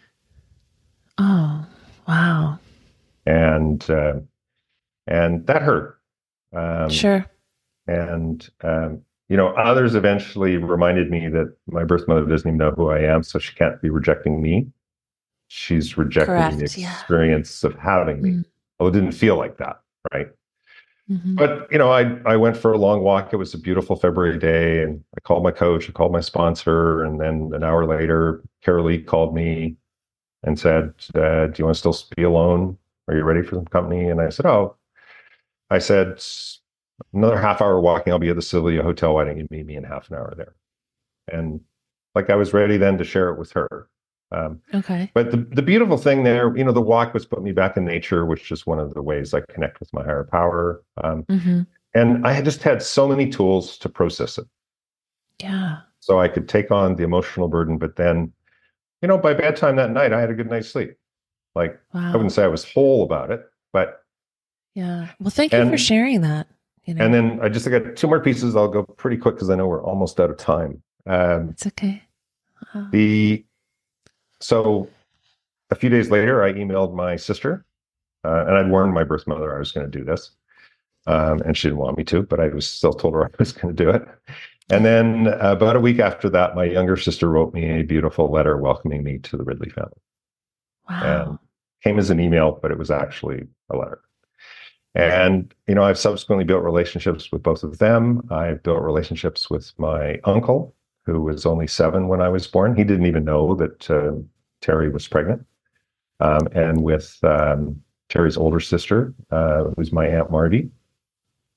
Oh, wow. And uh, and that hurt. Um, sure. And um, you know, others eventually reminded me that my birth mother doesn't even know who I am, so she can't be rejecting me. She's rejecting Correct, the yeah. experience of having me. Mm. Well, it didn't feel like that, right? Mm-hmm. But you know, I I went for a long walk. It was a beautiful February day, and I called my coach, I called my sponsor, and then an hour later, Carolee called me and said, uh, "Do you want to still be alone? Are you ready for some company?" And I said, "Oh," I said, "another half hour walking, I'll be at the Sylvia Hotel. Why don't you meet me in half an hour there?" And like I was ready then to share it with her. Um, okay. But the, the beautiful thing there, you know, the walk was put me back in nature, which is one of the ways I connect with my higher power. Um, mm-hmm. And I had just had so many tools to process it. Yeah. So I could take on the emotional burden, but then, you know, by bedtime that night, I had a good night's sleep. Like, wow. I wouldn't say I was whole about it, but. Yeah. Well, thank you and, for sharing that. You know? And then I just got two more pieces. I'll go pretty quick because I know we're almost out of time. Um, it's okay. Wow. The, so a few days later, I emailed my sister uh, and I'd warned my birth mother I was going to do this. Um, and she didn't want me to, but I was still told her I was going to do it. And then uh, about a week after that, my younger sister wrote me a beautiful letter welcoming me to the Ridley family. Wow. And came as an email, but it was actually a letter. And, you know, I've subsequently built relationships with both of them. I've built relationships with my uncle, who was only seven when I was born. He didn't even know that uh, Terry was pregnant. Um, and with um, Terry's older sister, uh, who's my Aunt Marty.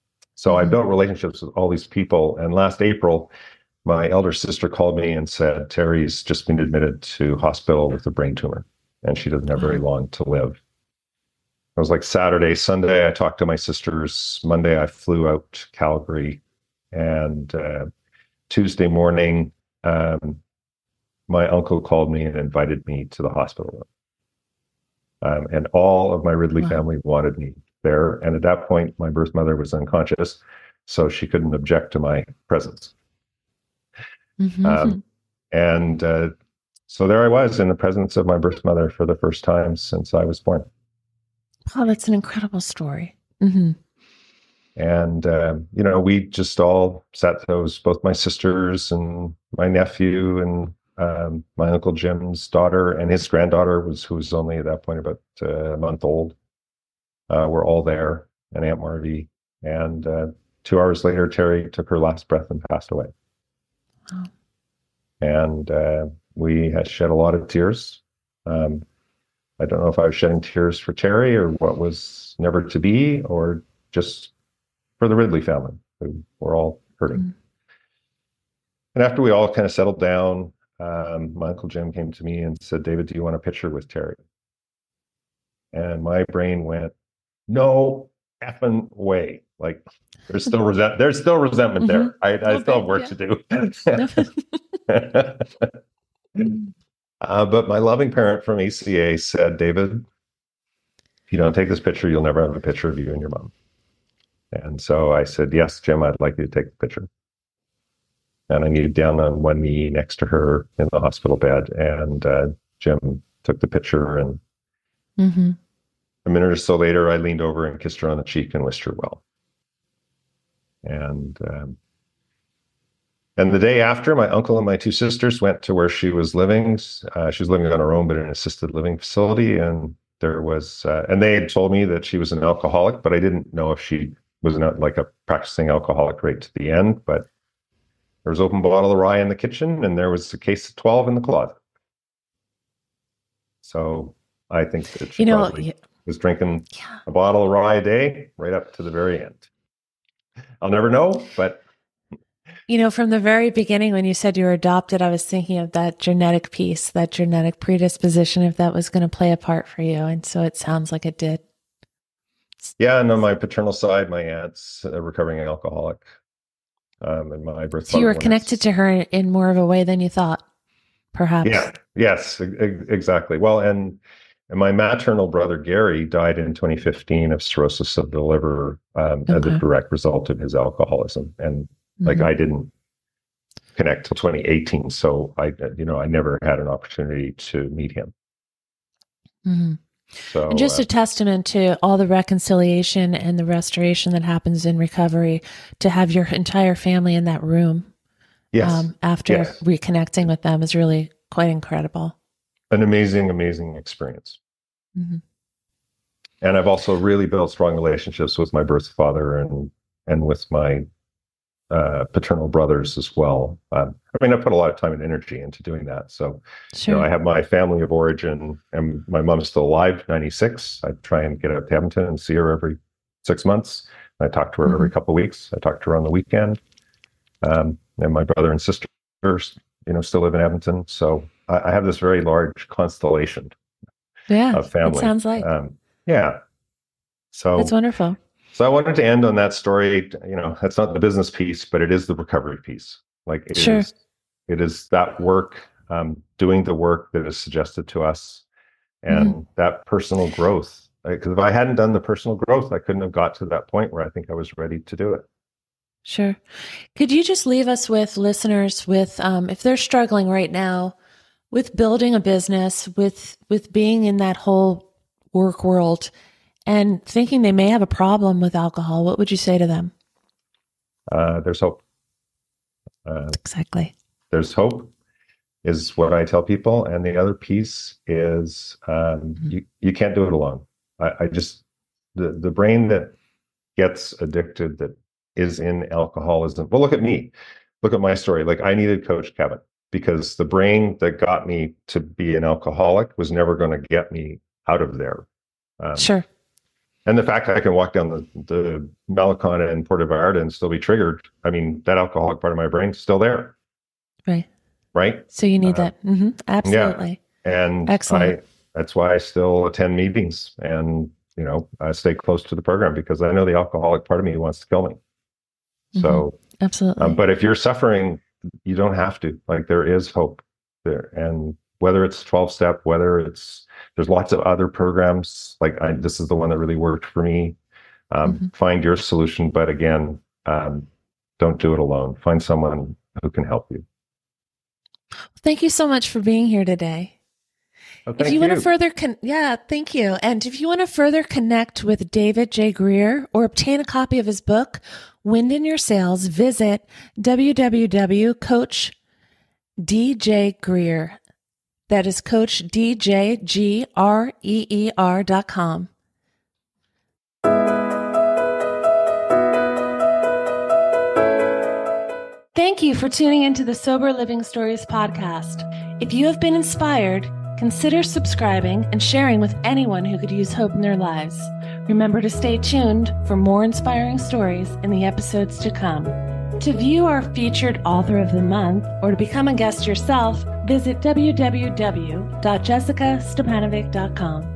So Mm-hmm. I built relationships with all these people. And last April, my elder sister called me and said, Terry's just been admitted to hospital with a brain tumor, and she doesn't have very Wow. long to live. It was like Saturday, Sunday, I talked to my sisters. Monday, I flew out to Calgary. And uh, Tuesday morning, um, my uncle called me and invited me to the hospital. Um, and all of my Ridley Wow. family wanted me there. And at that point, my birth mother was unconscious, so she couldn't object to my presence. Mm-hmm. Um, and uh, so there I was in the presence of my birth mother for the first time since I was born. Oh, that's an incredible story. Mm-hmm. And, uh, you know, we just all sat, those, both my sisters and my nephew and um, my Uncle Jim's daughter and his granddaughter, was who was only at that point about uh, a month old. Uh, were all there, and Aunt Marty. And uh, two hours later, Terry took her last breath and passed away. Wow. And uh, we had shed a lot of tears. Um, I don't know if I was shedding tears for Terry or what was never to be, or just for the Ridley family, who were all hurting. Mm. And after we all kind of settled down, um, my Uncle Jim came to me and said, David, do you want a picture with Terry? And my brain went, no effing way. Like, there's still resent there's still resentment mm-hmm. there. I, I still have work yeah. to do. uh, but my loving parent from E C A said, David, if you don't take this picture, you'll never have a picture of you and your mom. And so I said, yes, Jim, I'd like you to take the picture. And I kneeled down on one knee next to her in the hospital bed. And uh, Jim took the picture. And mm-hmm. a minute or so later, I leaned over and kissed her on the cheek and wished her well. And um, and the day after, my uncle and my two sisters went to where she was living. Uh, she was living on her own, but in an assisted living facility. And there was, uh, and they had told me that she was an alcoholic, but I didn't know if she was not like a practicing alcoholic right to the end. But there was an open bottle of rye in the kitchen, and there was a case of twelve in the closet. So I think that she you know, probably yeah. was drinking yeah. a bottle of rye a day right up to the very end. I'll never know, but. You know, from the very beginning, when you said you were adopted, I was thinking of that genetic piece, that genetic predisposition, if that was going to play a part for you. And so it sounds like it did. Yeah, and on my paternal side, my aunt's a recovering alcoholic. Um, and my birth so you were connected to her in more of a way than you thought, perhaps. Yeah, yes, e- exactly. Well, and, and my maternal brother, Gary, died in twenty fifteen of cirrhosis of the liver um, okay. as a direct result of his alcoholism. And mm-hmm. like I didn't connect till twenty eighteen. So I, you know, I never had an opportunity to meet him. Mm-hmm. So, and just uh, a testament to all the reconciliation and the restoration that happens in recovery, to have your entire family in that room yes, um, after yes. reconnecting with them is really quite incredible. An amazing, amazing experience. Mm-hmm. And I've also really built strong relationships with my birth father and and with my uh, paternal brothers as well. Um, I mean, I put a lot of time and energy into doing that. So, sure. you know, I have my family of origin, and my mom's still alive, ninety-six. I try and get out to Edmonton and see her every six months. I talk to her mm-hmm. every couple of weeks. I talk to her on the weekend. Um, and my brother and sister, you know, still live in Edmonton. So I, I have this very large constellation yeah, of family. It sounds like. Um, yeah. So that's wonderful. So I wanted to end on that story. You know, that's not the business piece, but it is the recovery piece. Like it sure. is, it is that work, um, doing the work that is suggested to us, and mm-hmm. that personal growth. Because if I hadn't done the personal growth, I couldn't have got to that point where I think I was ready to do it. Sure. Could you just leave us with listeners with, um, if they're struggling right now with building a business, with with being in that whole work world, and thinking they may have a problem with alcohol, what would you say to them? Uh, there's hope. Uh, exactly. There's hope is what I tell people. And the other piece is um, mm-hmm. you, you can't do it alone. I, I just, the, the brain that gets addicted, that is in alcoholism. Well, look at me. Look at my story. Like I needed Coach Kevin, because the brain that got me to be an alcoholic was never going to get me out of there. Um, sure. And the fact that I can walk down the, the Malecon and Puerto Vallarta and still be triggered, I mean, that alcoholic part of my brain's still there. Right. Right. So you need uh, that. Mm-hmm. Absolutely. Yeah. And Excellent. I, that's why I still attend meetings and, you know, I stay close to the program because I know the alcoholic part of me wants to kill me. So, mm-hmm. Absolutely. Um, but if you're suffering, you don't have to. Like, there is hope there. And whether it's twelve step, whether it's, there's lots of other programs. Like I, this is the one that really worked for me. Um, mm-hmm. Find your solution. But again, um, don't do it alone. Find someone who can help you. Thank you so much for being here today. Oh, if you, you want to further, con- yeah, thank you. And if you want to further connect with David J. Greer or obtain a copy of his book, Wind in Your Sails, visit w w w dot coach d j greer. That is Coach D J G R E E R dot com. Thank you for tuning into the Sober Living Stories podcast. If you have been inspired, consider subscribing and sharing with anyone who could use hope in their lives. Remember to stay tuned for more inspiring stories in the episodes to come. To view our featured author of the month or to become a guest yourself, visit w w w dot jessica stepanovic dot com.